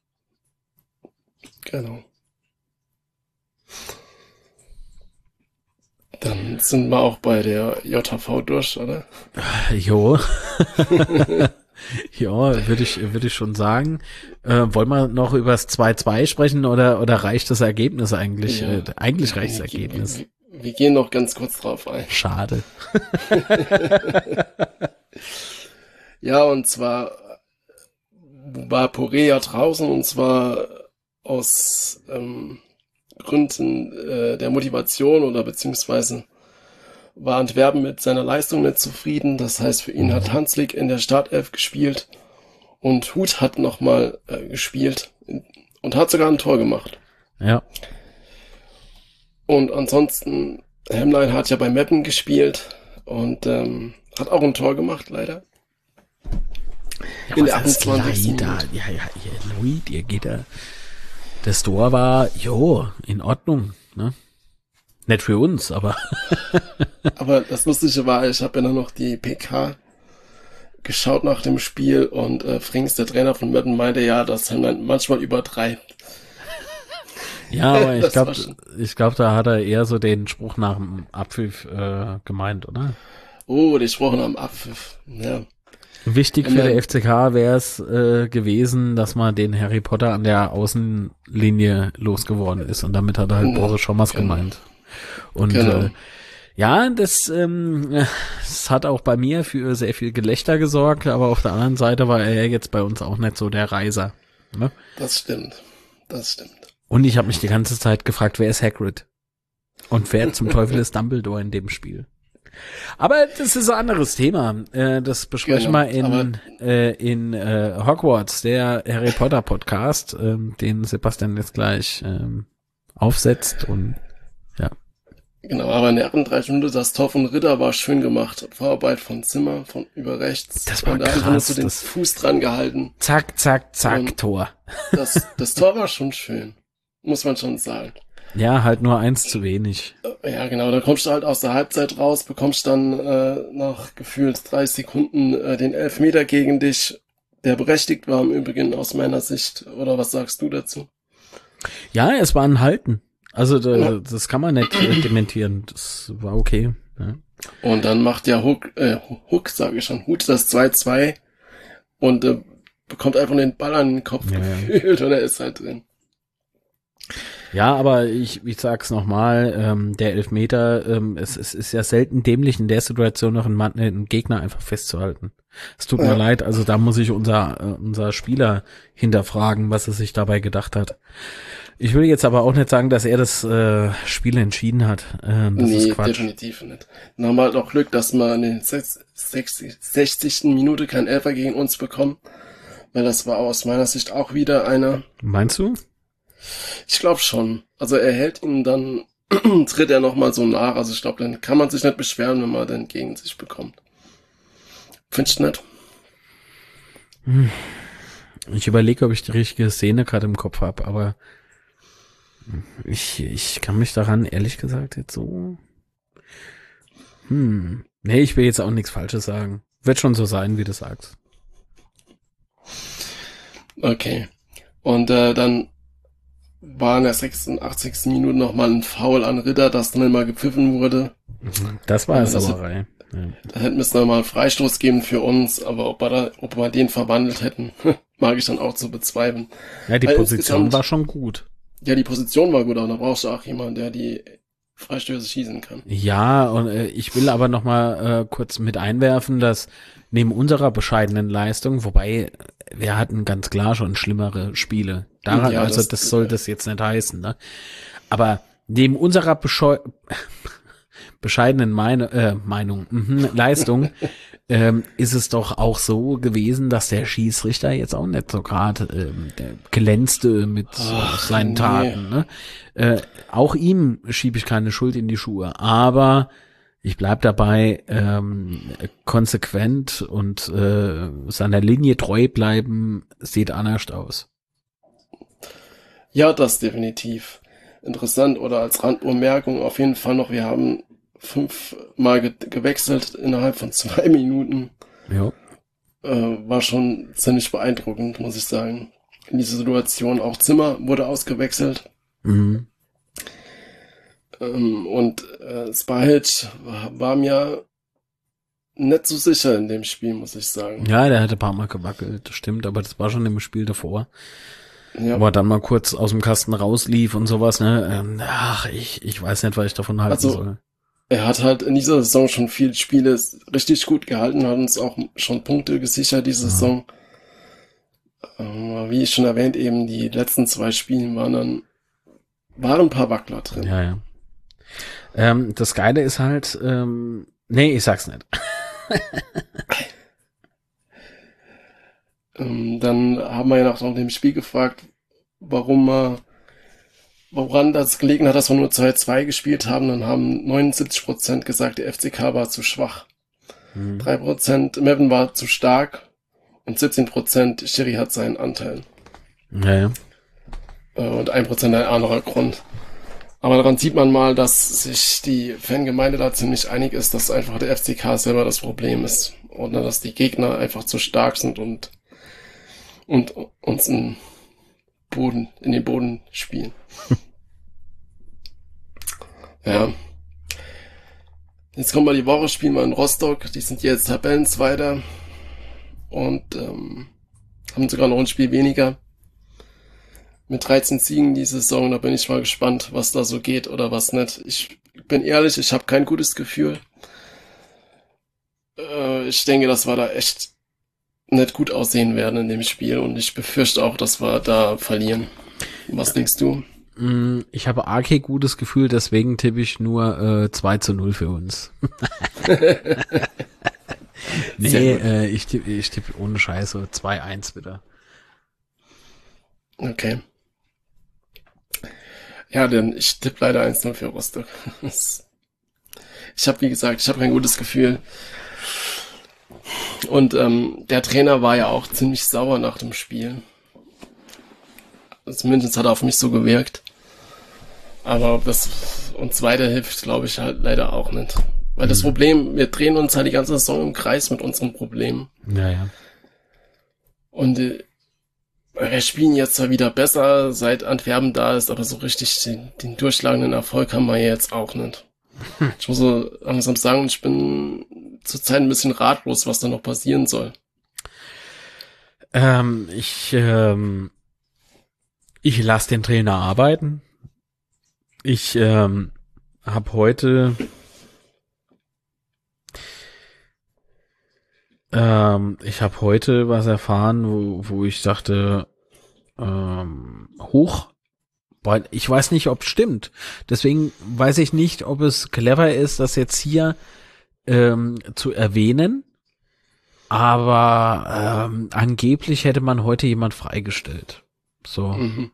Genau. Dann sind wir auch bei der J H V durch, oder? Jo. Ja, würde ich, würde ich schon sagen. Äh, wollen wir noch über das zwei zwei sprechen oder, oder reicht das Ergebnis eigentlich? Ja. Äh, eigentlich reicht das Wir, Ergebnis. wir, wir gehen noch ganz kurz drauf ein. Schade. Ja, und zwar war Poré ja draußen, und zwar aus ähm, Gründen äh, der Motivation, oder beziehungsweise war Antwerpen mit seiner Leistung nicht zufrieden. Das heißt, für ihn hat Hanslik in der Startelf gespielt und Huth hat nochmal äh, gespielt und hat sogar ein Tor gemacht. Ja. Und ansonsten, Hemlein hat ja bei Meppen gespielt und ähm, hat auch ein Tor gemacht, leider. Ja, In was der heißt achtundzwanzigsten leider? Minute. Ja, ja, ihr Leute, ihr geht da. Das Tor war, jo, in Ordnung, ne? Nicht für uns, aber Aber das Lustige war, ich habe ja dann noch die P K geschaut nach dem Spiel und äh, Frings, der Trainer von Meppen, meinte ja, dass Hemlein manchmal übertreibt. ja, aber ich Das war glaube, schon- ich glaube, da hat er eher so den Spruch nach dem Abpfiff äh, gemeint, oder? Oh, die Sprachen am Abpfiff. Ja. Wichtig Wenn für man- der F C K wäre es äh, gewesen, dass man den Harry Potter an der Außenlinie losgeworden ist und damit hat er halt Ja, Boris Schommers genau. gemeint. Und Genau. äh, ja, das, ähm, das hat auch bei mir für sehr viel Gelächter gesorgt, aber auf der anderen Seite war er jetzt bei uns auch nicht so der Reiser. Ne? Das stimmt. Das stimmt. Und ich habe mich die ganze Zeit gefragt, wer ist Hagrid? Und wer zum Teufel ist Dumbledore in dem Spiel? Aber das ist ein anderes Thema. Äh, das besprechen Genau, wir in, äh, in äh, Hogwarts, der Harry Potter Podcast, ähm, den Sebastian jetzt gleich ähm, aufsetzt. Und ja. Genau, aber in der achtunddreißigsten Minute, das Tor von Ritter war schön gemacht. Vorarbeit von Zimmer, von über rechts. Das war und da einfach nur krass, so den das- Fuß dran gehalten. Zack, zack, zack, Und- Tor. Das, das Tor war schon schön. Muss man schon sagen. Ja, halt nur eins zu wenig. Ja, genau, da kommst du halt aus der Halbzeit raus, bekommst dann äh, nach gefühlt drei Sekunden äh, den Elfmeter gegen dich, der berechtigt war im Übrigen aus meiner Sicht. Oder was sagst du dazu? Ja, es war ein Halten. Also da, Ja. das kann man nicht äh, dementieren. Das war okay. Ja. Und dann macht ja Hook, äh, Hook, sage ich schon, Hut das zwei zwei und äh, bekommt einfach den Ball an den Kopf Ja, ja. gefühlt und er ist halt drin. Ja, aber ich, ich sag's nochmal, ähm, der Elfmeter, ähm, es, es ist ja selten dämlich in der Situation noch einen, Mann, äh, einen Gegner einfach festzuhalten. Es tut mir Ja. leid, also da muss ich unser, äh, unser Spieler hinterfragen, was er sich dabei gedacht hat. Ich will jetzt aber auch nicht sagen, dass er das äh, Spiel entschieden hat. Ähm, das Nee, ist Quatsch. definitiv nicht. Dann haben wir halt auch Glück, dass wir in den sechzig, sechzigsten Minute kein Elfer gegen uns bekommen, weil das war aus meiner Sicht auch wieder einer. Meinst du? Ich glaube schon. Also er hält ihn dann, tritt er nochmal so nach. Also ich glaube, dann kann man sich nicht beschweren, wenn man den gegen sich bekommt. Findest du nicht? Ich überlege, ob ich die richtige Szene gerade im Kopf habe, aber ich, ich kann mich daran ehrlich gesagt jetzt so. Hm. Nee, ich will jetzt auch nichts Falsches sagen. Wird schon so sein, wie du sagst. Okay. Und äh, dann war in der sechsundachtzigsten Minute nochmal ein Foul an Ritter, das dann immer gepfiffen wurde. Das war Ja, eine das- Sauerei. Ja. Da hätten wir es nochmal einen Freistoß geben für uns, aber ob wir, da, ob wir den verwandelt hätten, mag ich dann auch zu bezweifeln. ja, die Weil Position insgesamt- war schon gut. Ja, die Position war gut, aber da brauchst du auch jemanden, der die Freistöße schießen kann. Ja, und äh, ich will aber noch mal äh, kurz mit einwerfen, dass neben unserer bescheidenen Leistung, wobei äh, wir hatten ganz klar schon schlimmere Spiele. Daran, Ja, also das- das soll das jetzt nicht heißen, ne? Aber neben unserer bescheu bescheidenen Meine äh, Meinung, mhm, Leistung, ähm, ist es doch auch so gewesen, dass der Schießrichter jetzt auch nicht so gerade ähm, der glänzte mit Ach, seinen nee. Taten. Ne? Äh, auch ihm schiebe ich keine Schuld in die Schuhe, aber ich bleib dabei, ähm, konsequent und äh, seiner Linie treu bleiben, sieht anders aus. Ja, das definitiv. Interessant oder als Randbemerkung auf jeden Fall noch, wir haben fünfmal ge gewechselt innerhalb von zwei Minuten. Ja. äh, war schon ziemlich beeindruckend, muss ich sagen. In dieser Situation auch Zimmer wurde ausgewechselt. Mhm. Ähm, und äh, Spahic war, war mir nicht so sicher in dem Spiel, muss ich sagen. Ja, der hatte ein paar Mal gewackelt, das stimmt, aber das war schon im Spiel davor. Ja. Wo er dann mal kurz aus dem Kasten rauslief und sowas, ne? Ähm, ach, ich, ich weiß nicht, was ich davon halten Also, soll. Er hat halt in dieser Saison schon viele Spiele richtig gut gehalten, hat uns auch schon Punkte gesichert diese Ja. Saison. Ähm, wie ich schon erwähnt, eben die letzten zwei Spiele waren dann, waren ein paar Wackler drin. Ja, ja. Ähm, das Geile ist halt, ähm, nee, ich sag's nicht. ähm, dann haben wir ja nach dem Spiel gefragt, warum wir, woran das gelegen hat, dass wir nur zwei zwei gespielt haben. Dann haben neunundsiebzig Prozent gesagt, der F C K war zu schwach. Hm. drei Prozent Meven war zu stark und siebzehn Prozent Schiri hat seinen Anteil. Ja, ja. Äh, und ein Prozent ein anderer Grund. Aber daran sieht man mal, dass sich die Fangemeinde da ziemlich einig ist, dass einfach der F C K selber das Problem ist. Oder dass die Gegner einfach zu stark sind und, und uns in, Boden, in den Boden spielen. Ja. Jetzt kommen wir die Woche, spielen wir in Rostock. Die sind jetzt Tabellenzweiter und ähm, haben sogar noch ein Spiel weniger. Mit dreizehn Siegen die Saison, da bin ich mal gespannt, was da so geht oder was nicht. Ich bin ehrlich, ich habe kein gutes Gefühl. Äh, ich denke, dass wir da echt nicht gut aussehen werden in dem Spiel und ich befürchte auch, dass wir da verlieren. Was denkst du? Ich habe arg gutes Gefühl, deswegen tippe ich nur äh, zwei zu null für uns. Nee, äh, ich tippe ich tipp ohne Scheiße zwei eins wieder. Okay. Ja, denn ich tippe leider eins null für Rostock. Ich habe, wie gesagt, ich habe kein gutes Gefühl. Und ähm, der Trainer war ja auch ziemlich sauer nach dem Spiel. Zumindest hat er auf mich so gewirkt. Aber ob das uns weiterhilft, glaube ich halt leider auch nicht. Weil das Problem, wir drehen uns halt die ganze Saison im Kreis mit unseren Problemen. Ja, ja. Und äh, wir spielen jetzt zwar wieder besser, seit Antwerpen da ist, aber so richtig den, den durchschlagenden Erfolg haben wir jetzt auch nicht. Hm. Ich muss so langsam sagen, ich bin zurzeit ein bisschen ratlos, was da noch passieren soll. Ähm, ich ähm, ich lasse den Trainer arbeiten. Ich ähm, habe heute ähm, ich habe heute was erfahren, wo, wo ich dachte, ähm, hoch, weil ich weiß nicht, ob es stimmt. Deswegen weiß ich nicht, ob es clever ist, das jetzt hier ähm, zu erwähnen. Aber ähm, angeblich hätte man heute jemand freigestellt. So. Mhm.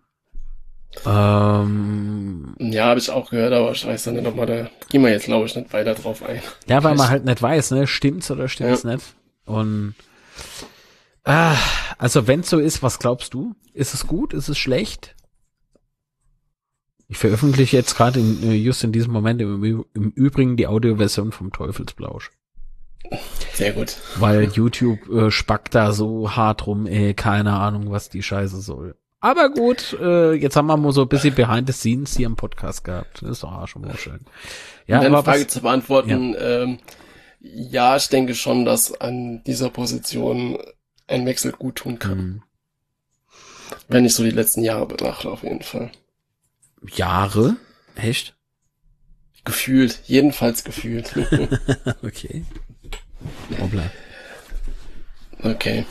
Ähm, Ja, habe ich auch gehört, aber ich weiß dann nicht, ob man da, gehen wir jetzt, glaube ich, nicht weiter drauf ein. ja, weil man halt nicht weiß, ne, stimmt's oder stimmt's Ja. nicht. Und ah, also wenn's so ist, was glaubst du? Ist es gut? Ist es schlecht? Ich veröffentliche jetzt gerade in, äh, just in diesem Moment im, Ü- im Übrigen die Audioversion vom Teufelsblausch. Sehr gut. Weil YouTube äh, spackt da so hart rum, ey, keine Ahnung, was die Scheiße soll. Aber gut, äh, jetzt haben wir mal so ein bisschen Behind the Scenes hier im Podcast gehabt. Das ist doch auch schon mal schön. Ja, Um deine aber Frage was, zu beantworten, ja. Ähm, ja, ich denke schon, dass an dieser Position ein Wechsel gut tun kann. Hm. Wenn ich so die letzten Jahre betrachte, auf jeden Fall. Jahre? Echt? Gefühlt, jedenfalls gefühlt. Okay. Hoppla. Okay.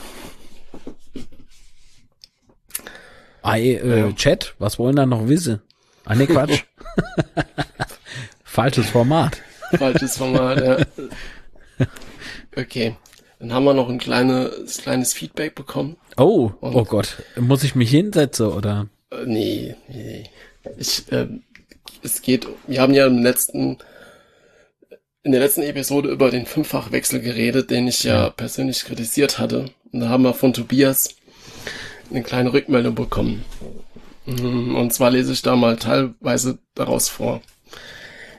Ei, äh, Ja. Chat, was wollen da noch wissen? Ah, ne, Quatsch. Falsches Format. Falsches Format, ja. Okay. Dann haben wir noch ein kleines, kleines Feedback bekommen. Oh, Und- oh Gott. Muss ich mich hinsetzen, oder? Äh, nee, nee. Ich, ähm, es geht, wir haben ja im letzten, in der letzten Episode über den Fünffachwechsel geredet, den ich ja, Ja. persönlich kritisiert hatte. Und da haben wir von Tobias eine kleine Rückmeldung bekommen. Mhm, Und zwar lese ich da mal teilweise daraus vor.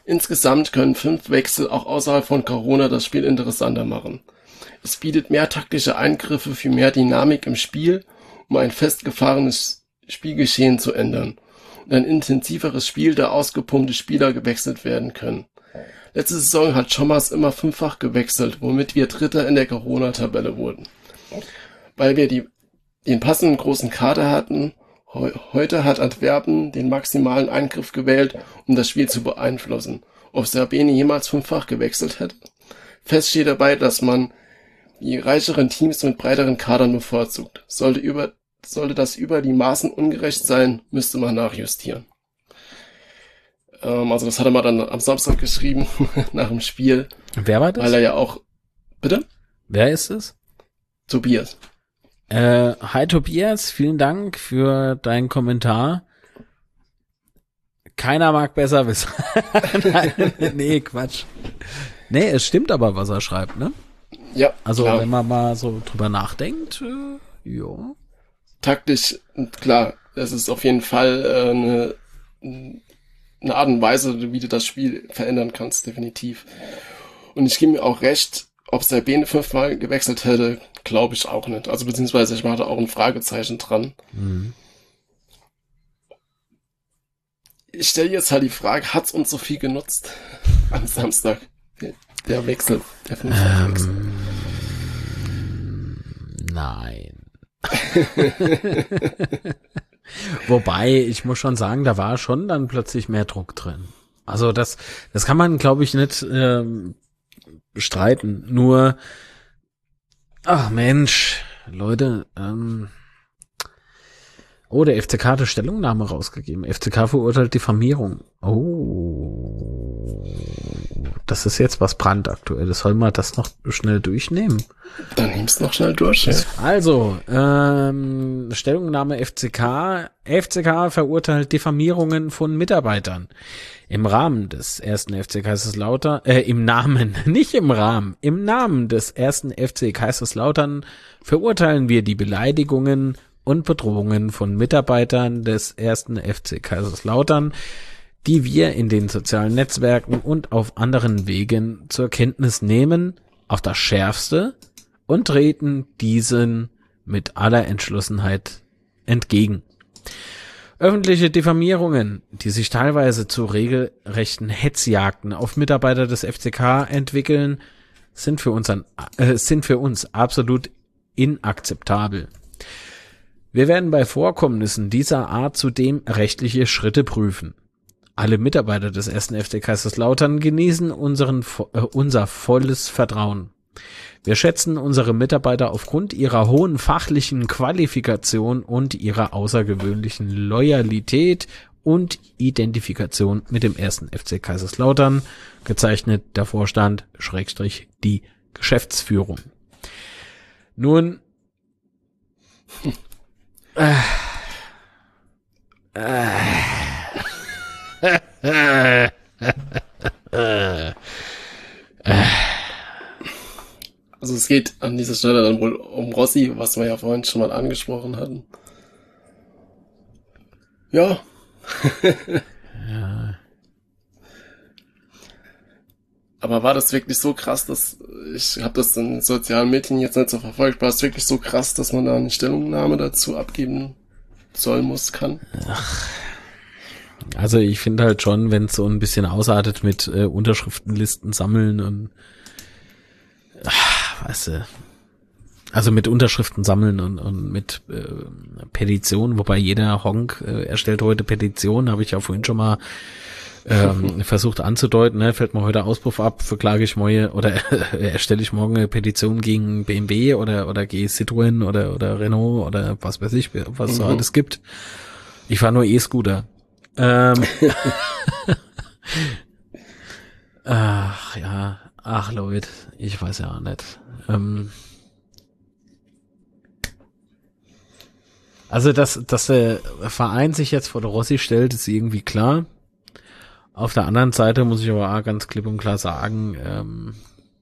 Insgesamt können fünf Wechsel auch außerhalb von Corona das Spiel interessanter machen. Es bietet mehr taktische Eingriffe für mehr Dynamik im Spiel, um ein festgefahrenes Spielgeschehen zu ändern und ein intensiveres Spiel, da ausgepumpte Spieler gewechselt werden können. Letzte Saison hat Schommers immer fünffach gewechselt, womit wir Dritter in der Corona-Tabelle wurden. Weil wir die, den passenden großen Kader hatten, he- heute hat Antwerpen den maximalen Eingriff gewählt, um das Spiel zu beeinflussen. Ob Sabine jemals fünffach gewechselt hätte? Fest steht dabei, dass man die reicheren Teams mit breiteren Kadern bevorzugt. Sollte über, sollte das über die Maßen ungerecht sein, müsste man nachjustieren. Ähm, also das hat er mal dann am Samstag geschrieben, nach dem Spiel. Wer war das? Weil er ja auch, bitte? Wer ist es? Tobias. Äh, hi Tobias, vielen Dank für deinen Kommentar. Keiner mag besser wissen. Nein, nee, Quatsch. Nee, es stimmt aber, was er schreibt, ne? Ja, Also klar. wenn man mal so drüber nachdenkt, äh, ja. Taktisch, klar, das ist auf jeden Fall äh, eine, eine Art und Weise, wie du das Spiel verändern kannst, definitiv. Und ich gebe mir auch recht, ob Sabine fünfmal gewechselt hätte, glaube ich auch nicht. Also beziehungsweise ich mache da auch ein Fragezeichen dran. Mhm. Ich stelle jetzt halt die Frage, hat's uns so viel genutzt am Samstag? Der, der Wechsel, der Fünffachwechsel. Ähm, nein. Wobei, ich muss schon sagen, da war schon dann plötzlich mehr Druck drin. Also das, das kann man, glaube ich, nicht ähm, bestreiten. Nur, ach Mensch, Leute, ähm, oh, der F C K hat eine Stellungnahme rausgegeben. F C K verurteilt Diffamierung. Oh, das ist jetzt was brandaktuelles. Soll man das noch schnell durchnehmen? Dann nimm's noch schnell durch, ja. Also, ähm, Stellungnahme F C K. F C K verurteilt Diffamierungen von Mitarbeitern. Im Rahmen des ersten F C Kaiserslautern, äh, im Namen, nicht im Rahmen, im Namen des ersten F C Kaiserslautern verurteilen wir die Beleidigungen und Bedrohungen von Mitarbeitern des ersten F C Kaiserslautern, die wir in den sozialen Netzwerken und auf anderen Wegen zur Kenntnis nehmen, auf das Schärfste und treten diesen mit aller Entschlossenheit entgegen. Öffentliche Diffamierungen, die sich teilweise zu regelrechten Hetzjagden auf Mitarbeiter des F C K entwickeln, sind für uns, ein, äh, sind für uns absolut inakzeptabel. Wir werden bei Vorkommnissen dieser Art zudem rechtliche Schritte prüfen. Alle Mitarbeiter des ersten F C Kaiserslautern genießen unseren, äh, unser volles Vertrauen. Wir schätzen unsere Mitarbeiter aufgrund ihrer hohen fachlichen Qualifikation und ihrer außergewöhnlichen Loyalität und Identifikation mit dem ersten F C Kaiserslautern, gezeichnet der Vorstand, Schrägstrich, die Geschäftsführung. Nun, äh, äh, äh, Also es geht an dieser Stelle dann wohl um Rossi, was wir ja vorhin schon mal angesprochen hatten. Ja. ja. Aber war das wirklich so krass, dass ich habe das in sozialen Medien jetzt nicht so verfolgt, war es wirklich so krass, dass man da eine Stellungnahme dazu abgeben soll, muss, kann? Ach. Also ich finde halt schon, wenn es so ein bisschen ausartet mit äh, Unterschriftenlisten sammeln und ach, weißt du, also mit Unterschriften sammeln und, und mit äh, Petitionen, wobei jeder Honk äh, erstellt heute Petitionen, habe ich ja vorhin schon mal ähm, versucht anzudeuten, ne? Fällt mir heute Auspuff ab, verklage ich morgen oder äh, erstelle ich morgen eine Petition gegen B M W oder oder gegen Citroën oder oder Renault oder was weiß ich, was es so alles gibt. Ich fahre nur E-Scooter. Ähm, ach ja, ach Leute, ich weiß ja auch nicht. Ähm, also dass dass der Verein sich jetzt vor der Rossi stellt, ist irgendwie klar. Auf der anderen Seite muss ich aber auch ganz klipp und klar sagen, ähm,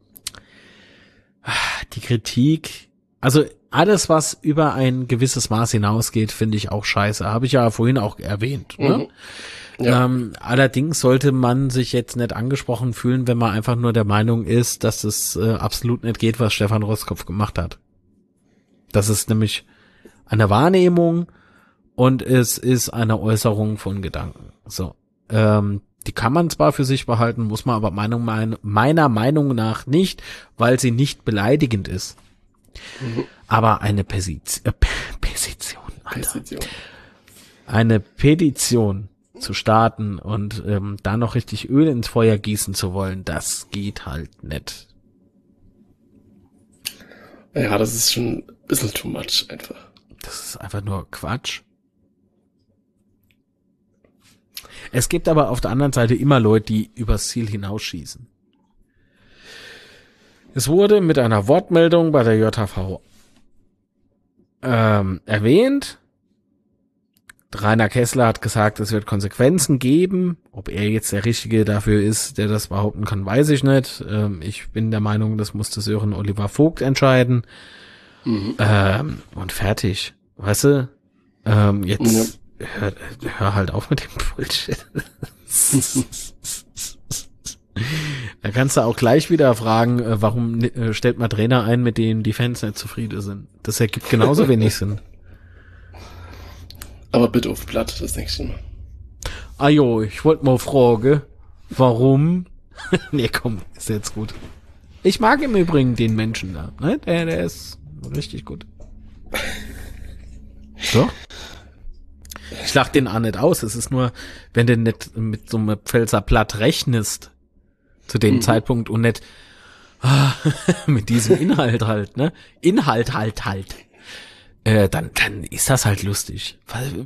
die Kritik, also alles, was über ein gewisses Maß hinausgeht, finde ich auch scheiße. Habe ich ja vorhin auch erwähnt. Ne? Mhm. Ja. Ähm, allerdings sollte man sich jetzt nicht angesprochen fühlen, wenn man einfach nur der Meinung ist, dass es äh, absolut nicht geht, was Stefan Roskopf gemacht hat. Das ist nämlich eine Wahrnehmung und es ist eine Äußerung von Gedanken. So, ähm, die kann man zwar für sich behalten, muss man aber Meinung, mein, meiner Meinung nach nicht, weil sie nicht beleidigend ist. Mhm. Aber eine Petition, äh, Petition, Alter. Petition. Eine Petition zu starten und ähm, da noch richtig Öl ins Feuer gießen zu wollen, das geht halt nicht. Ja, das ist schon ein bisschen too much einfach. Das ist einfach nur Quatsch. Es gibt aber auf der anderen Seite immer Leute, die übers Ziel hinausschießen. Es wurde mit einer Wortmeldung bei der J H V ähm, erwähnt. Rainer Kessler hat gesagt, es wird Konsequenzen geben. Ob er jetzt der Richtige dafür ist, der das behaupten kann, weiß ich nicht. Ähm, ich bin der Meinung, das musste Sören Oliver Vogt entscheiden. Mhm. Ähm, und fertig. Weißt du? Ähm, jetzt ja. hör, hör halt auf mit dem Bullshit. Da kannst du auch gleich wieder fragen, warum äh, stellt man Trainer ein, mit denen die Fans nicht zufrieden sind. Das ergibt genauso wenig Sinn. Aber bitte auf Blatt das nächste Mal. Ah jo, ich wollte mal fragen, warum? Nee, komm, ist jetzt gut. Ich mag im Übrigen den Menschen da, ne? Der, der ist richtig gut. So? Ich lach den auch nicht aus. Es ist nur, wenn du nicht mit so einem Pfälzer Blatt rechnest, zu dem mhm. Zeitpunkt und nicht ah, mit diesem Inhalt halt, ne? Inhalt halt halt. Äh, dann, dann ist das halt lustig.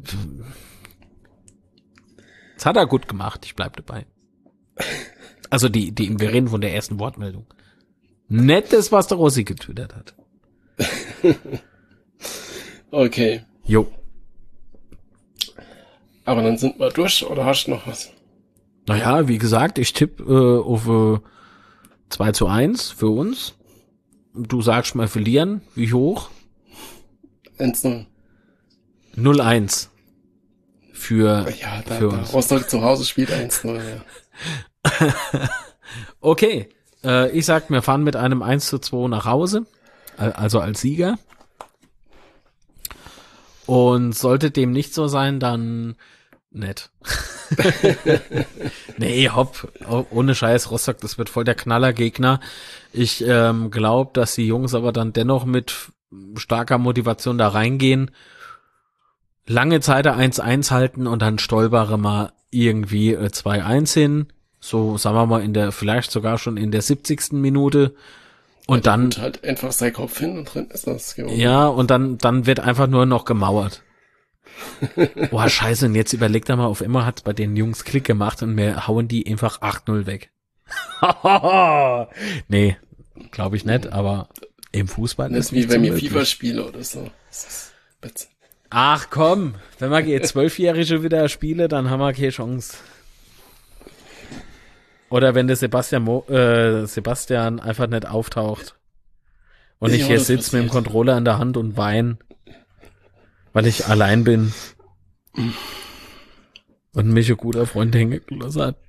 Das hat er gut gemacht, ich bleib dabei. Also die, die, wir reden von der ersten Wortmeldung. Nettes, was der Rossi getwittert hat. Okay. Jo. Aber dann sind wir durch, oder hast du noch was? Naja, wie gesagt, ich tippe äh, auf äh, zwei zu eins für uns. Du sagst mal verlieren. Wie hoch? eins null. null eins. Für, ja, da, für da uns. Rostock zu Hause spielt eins null, ja. Okay, äh, ich sag, wir fahren mit einem eins zu zwei nach Hause, also als Sieger. Und sollte dem nicht so sein, dann nett. Nee, hopp, ohne Scheiß, Rostock, das wird voll der Knallergegner. Ich ähm, glaube, dass die Jungs aber dann dennoch mit starker Motivation da reingehen, lange Zeit eins eins halten und dann stolpere mal irgendwie äh, zwei eins hin. So, sagen wir mal, in der, vielleicht sogar schon in der siebzigsten Minute. Und ja, dann halt einfach sein Kopf hin und drin ist das. Gewonnen. Ja, und dann, dann wird einfach nur noch gemauert. Boah, scheiße, und jetzt überlegt er mal, auf immer hat's bei den Jungs Klick gemacht und wir hauen die einfach acht null weg. Nee, glaube ich nicht, aber im Fußball das ist wie wenn wir FIFA spiele oder so. Das ist Ach komm, wenn wir jetzt Zwölfjährige wieder spiele, dann haben wir keine Chance. Oder wenn der Sebastian Mo, äh, Sebastian einfach nicht auftaucht und ich ja, hier sitze mit dem Controller in der Hand und wein, weil ich allein bin und mich ein guter Freund hängen gelassen hat.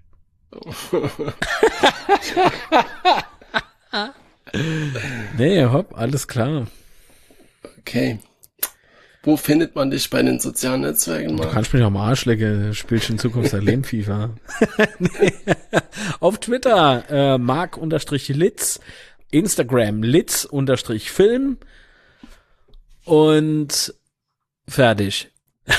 Nee, hopp, alles klar. Okay. Wo findet man dich bei den sozialen Netzwerken? Du kannst mich am Arsch lecken, spielst in Zukunft erleben FIFA. Nee. Auf Twitter äh, mark-litz, Instagram litz-film und fertig.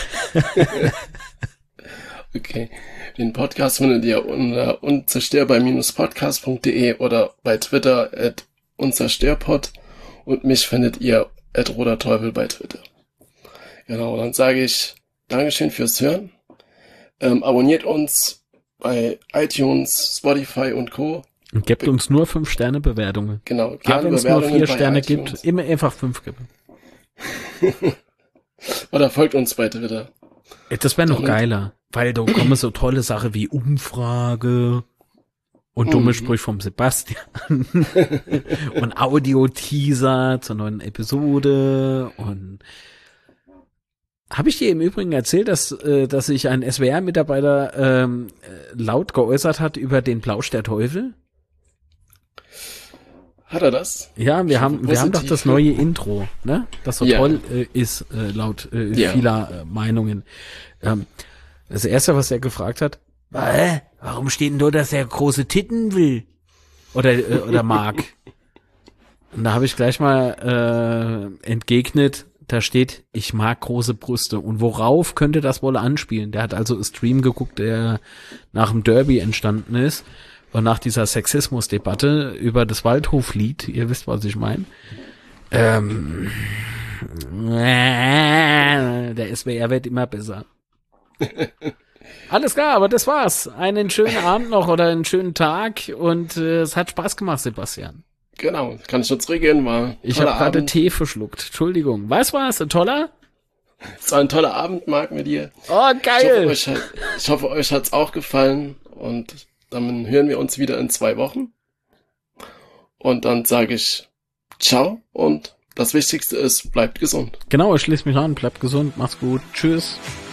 Okay. Den Podcast findet ihr unter unzerstörbar-podcast punkt de oder bei Twitter at unzerstörpod und mich findet ihr at roderteufel bei Twitter. Genau, dann sage ich Dankeschön fürs Hören. Ähm, abonniert uns bei iTunes, Spotify und Co. Und gebt uns nur fünf Sterne Bewertungen. Genau, gerne wenn es nur vier Sterne iTunes gibt, immer einfach fünf geben. Oder folgt uns bei Twitter. Das wäre noch geiler, weil da kommen so tolle Sachen wie Umfrage und dumme mhm. Sprüche vom Sebastian und Audio-Teaser zur neuen Episode und Habe ich dir im Übrigen erzählt, dass, äh, dass sich ein S W R-Mitarbeiter ähm, laut geäußert hat über den Plausch der Teufel? Hat er das? Ja, wir haben wir haben doch das neue Intro, ne? Das so ja. toll äh, ist, äh, laut äh, ja. vieler äh, Meinungen. Ähm, das Erste, was er gefragt hat, äh, warum steht denn da, dass er große Titten will? Oder äh, oder mag? Und da habe ich gleich mal äh, entgegnet, da steht, ich mag große Brüste. Und worauf könnte das wohl anspielen? Der hat also einen Stream geguckt, der nach dem Derby entstanden ist. Und nach dieser Sexismusdebatte über das Waldhoflied, ihr wisst, was ich meine. Ähm, der S W R wird immer besser. Alles klar, aber das war's. Einen schönen Abend noch oder einen schönen Tag. Und äh, es hat Spaß gemacht, Sebastian. Genau, kann ich nur zurückgehen, war Ich habe gerade Tee verschluckt. Entschuldigung. Was war's? Ein toller? Es war ein toller Abend, Marc, mit dir. Oh, geil. Ich hoffe, euch hat, ich hoffe, euch hat's auch gefallen. Und dann hören wir uns wieder in zwei Wochen. Und dann sage ich ciao. Und das Wichtigste ist, bleibt gesund. Genau, ich schließe mich an. Bleibt gesund. Macht's gut. Tschüss.